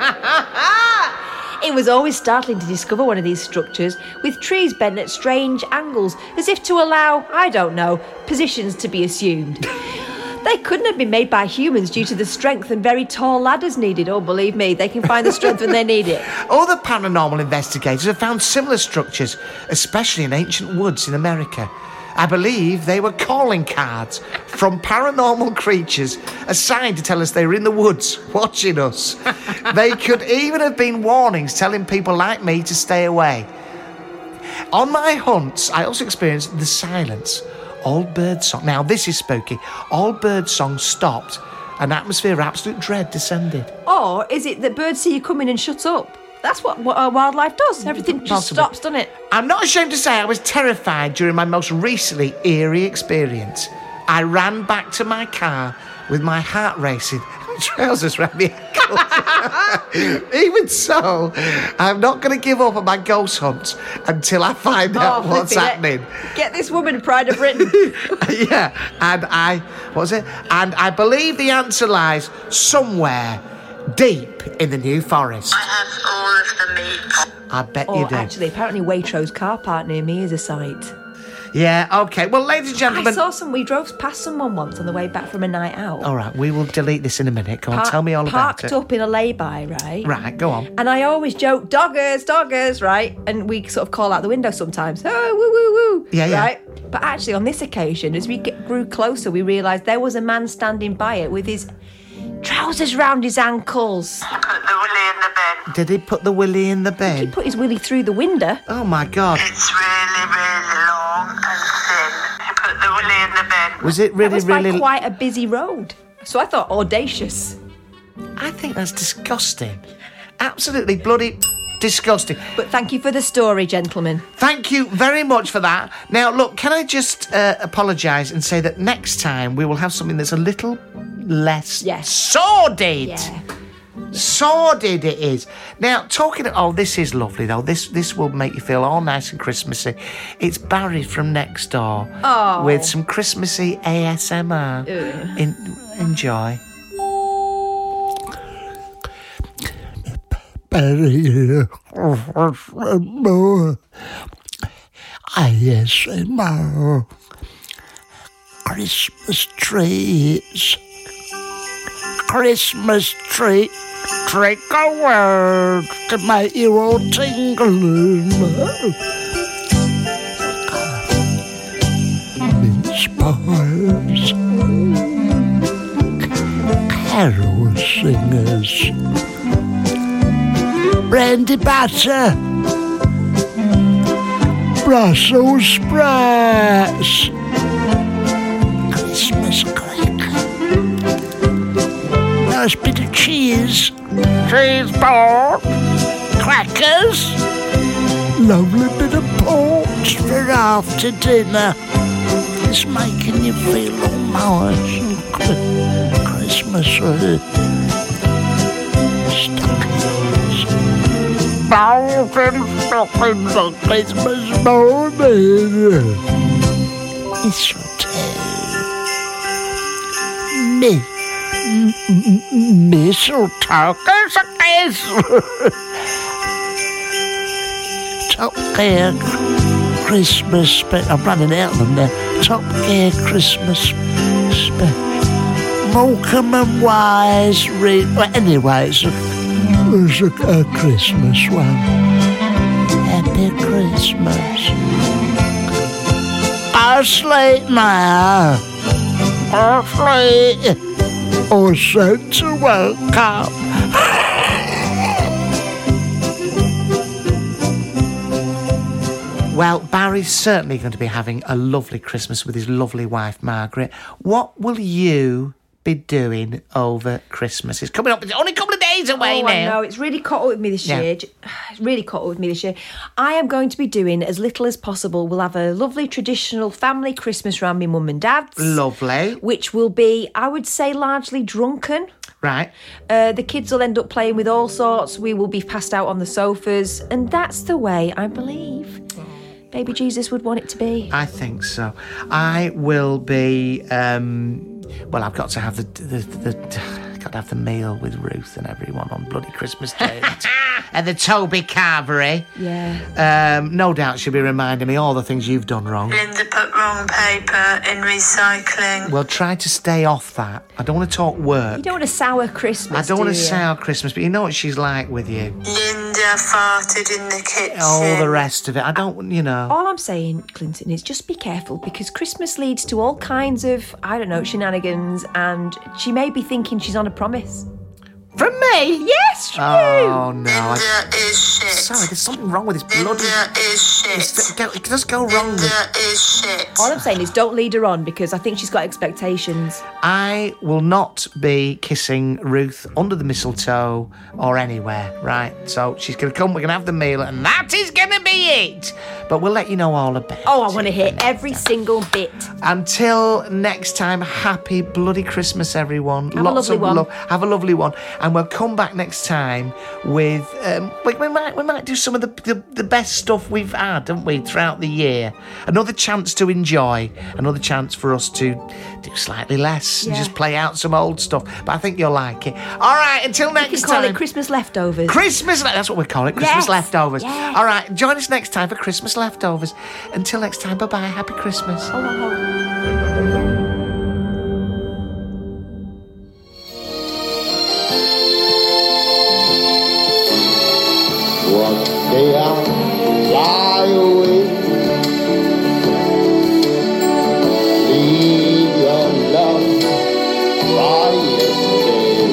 It was always startling to discover one of these structures with trees bent at strange angles, as if to allow, I don't know, positions to be assumed. They couldn't have been made by humans due to the strength and very tall ladders needed. Oh, believe me, they can find the strength when they need it. Other paranormal investigators have found similar structures, especially in ancient woods in America. I believe they were calling cards from paranormal creatures assigned to tell us they were in the woods watching us. They could even have been warnings telling people like me to stay away. On my hunts, I also experienced the silence. All bird song. Now, this is spooky. All bird song stopped. An atmosphere of absolute dread descended. Or is it that birds see you coming and shut up? That's what, what our wildlife does. Everything just Possibly. stops, doesn't it? I'm not ashamed to say I was terrified during my most recently eerie experience. I ran back to my car with my heart racing, trousers round the ankles. Even so, I'm not going to give up on my ghost hunts until I find out Oh, what's flipping happening. it. Get this woman Pride of Britain. Yeah, and I, what was it? And I believe the answer lies somewhere deep in the New Forest. I have all of the meat. I bet Or you do. actually, apparently Waitrose car park near me is a sight. Yeah, okay. Well, ladies and I gentlemen... saw some, we drove past someone once on the way back from a night out. All right, we will delete this in a minute. Go on, Par- tell me all about Parked it. up in a lay-by, right? Right, go on. And I always joke, doggers, doggers, right? And we sort of call out the window sometimes, oh, woo, woo, woo, Yeah, yeah. right? But actually, on this occasion, as we get, grew closer, we realised there was a man standing by it with his trousers round his ankles. Put the willy in the bed. Did he put the willy in the He bed? put his willy through the window. Oh, my God. It's really, really long and thin. He put Was it really, that was really... by quite a busy road. So I thought audacious. I think that's disgusting. Absolutely bloody disgusting. But thank you for the story, gentlemen. Thank you very much for that. Now, look, can I just uh, apologise and say that next time we will have something that's a little less yes. sordid. Yeah. Sordid it is. Now, talking... Oh, this is lovely, though. This this will make you feel all nice and Christmassy. It's Barry from next door oh. with some Christmassy A S M R. In, enjoy. Barry, A S M R. Christmas trees. Christmas tree. Trick a word to make you all tingling. Mince pies. Carol singers. Brandy butter. Brussels sprouts. Christmas cracker. Nice bit of cheese. Cheese board. Crackers. Lovely bit of pork for after dinner. It's making you feel all nice and Christmassy. Stockings. Bouncing stockings on Christmas morning. Mistletoe. Me. Mistletoe. Kiss a kiss. Top Gear Christmas special. I'm running out of them now. Top Gear Christmas special. Morecambe and Wise. Re- well, anyway, it's a, it's a, a Christmas one. Happy Christmas. I'll sleep now. I'll sleep. Or Santa welcome. Well, Barry's certainly going to be having a lovely Christmas with his lovely wife, Margaret. What will you be doing over Christmas? It's coming up. It's only a couple of days away oh, now. I know. It's really caught up with me this Yeah. year. It's really caught up with me this year. I am going to be doing as little as possible. We'll have a lovely traditional family Christmas round my mum and dad's. Lovely. Which will be, I would say, largely drunken. Right. Uh, the kids will end up playing with all sorts. We will be passed out on the sofas. And that's the way, I believe, baby Jesus would want it to be. I think so. I will be... Um, well, I've got to have the... the, the, the got to have the meal with Ruth and everyone on bloody Christmas Day at the Toby Carvery. Yeah. Um, no doubt she'll be reminding me all the things you've done wrong. Linda put wrong paper in recycling. Well, try to stay off that. I don't want to talk work. You don't want a sour Christmas, I don't do want to you? sour Christmas, but you know what she's like with you. Linda farted in the kitchen. All the rest of it. I don't, you know. All I'm saying, Clinton, is just be careful because Christmas leads to all kinds of, I don't know, shenanigans, and she may be thinking she's on a promise. From me? Yes, from Oh, you. no. I, Linda is shit. sorry, there's something wrong with this bloody... Linda is shit. It's- It, go- it does go wrong. with- Linda is shit. All I'm saying is don't lead her on because I think she's got expectations. I will not be kissing Ruth under the mistletoe or anywhere, right? So she's going to come, we're going to have the meal, and that is going to be it. But we'll let you know all about it. Oh, I want to hear every single bit. Until next time, happy bloody Christmas, everyone. Have a Lots lovely of one. love. Have a lovely one. And we'll come back next time with... Um, we, we might we might do some of the, the, the best stuff we've had, haven't we, throughout the year. Another chance to enjoy. Another chance for us to do slightly less and Yeah. just play out some old stuff. But I think you'll like it. All right, until You next can call time. it Christmas leftovers. Christmas, le- that's what we call it, Christmas Yes, leftovers. yes. All right, join us next time for Christmas leftovers. Until next time, bye-bye, happy Christmas. Oh, oh, oh. One day I'll fly away. Leave your love for yesterday.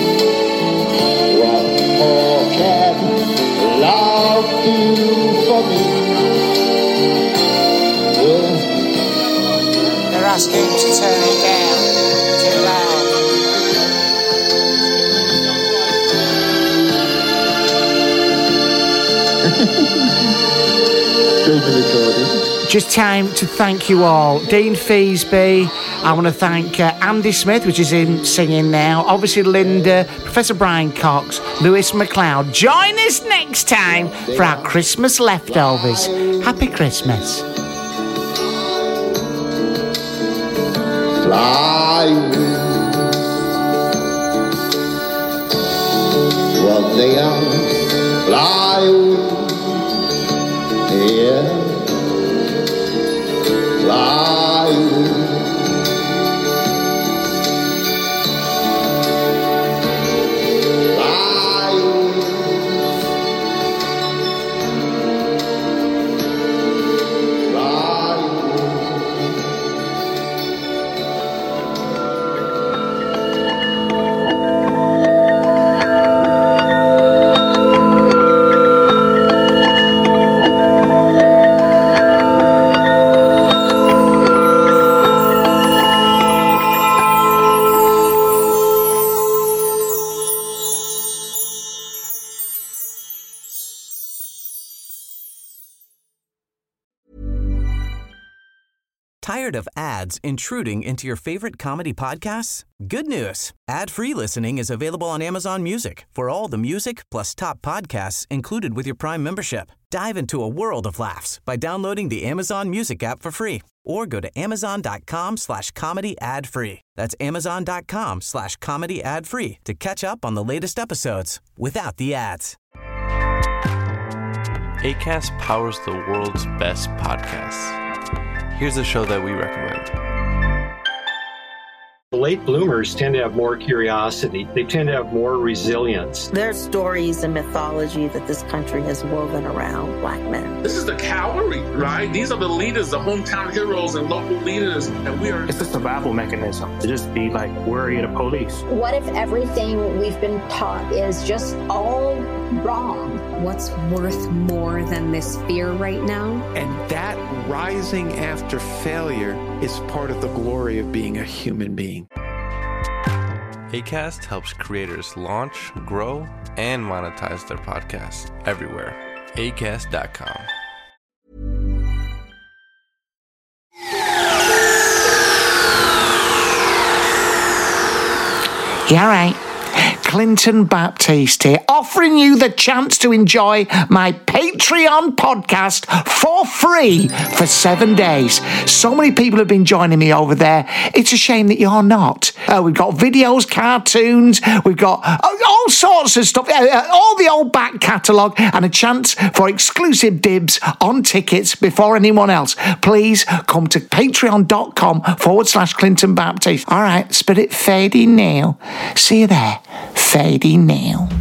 What more can love do for me? Yeah. There are ask him to turn it down too loud. Just time to thank you all. Dean Feasby, I want to thank uh, Andy Smith, which is in singing now, obviously Linda, Professor Brian Cox, Lewis McLeod. Join us next time for our Christmas leftovers. Happy Christmas. Fly away. What they are, fly away. Yeah. Fly away. Fly away. Fly Tired of ads intruding into your favorite comedy podcasts? Good news. Ad-free listening is available on Amazon Music for all the music plus top podcasts included with your Prime membership. Dive into a world of laughs by downloading the Amazon Music app for free or go to amazon.com slash comedy ad free. That's amazon.com slash comedy ad free to catch up on the latest episodes without the ads. Acast powers the world's best podcasts. Here's a show that we recommend. Late bloomers tend to have more curiosity. They tend to have more resilience. There are stories and mythology that this country has woven around black men. This is the cavalry, right? These are the leaders, the hometown heroes and local leaders. And we are... It's a survival mechanism to just be like worried of police. What if everything we've been taught is just all wrong? What's worth more than this fear right now? And that rising after failure is part of the glory of being a human being. Acast helps creators launch, grow, and monetize their podcasts everywhere. Acast dot com. Yeah, right. Clinton Baptiste here, offering you the chance to enjoy my Patreon podcast for free for seven days. So many people have been joining me over there. It's a shame that you're not. Uh, we've got videos, cartoons, we've got uh, all sorts of stuff, uh, all the old back catalogue, and a chance for exclusive dibs on tickets before anyone else. Please come to patreon.com forward slash Clinton Baptiste. All right, spirit fading now. See you there. Fading now.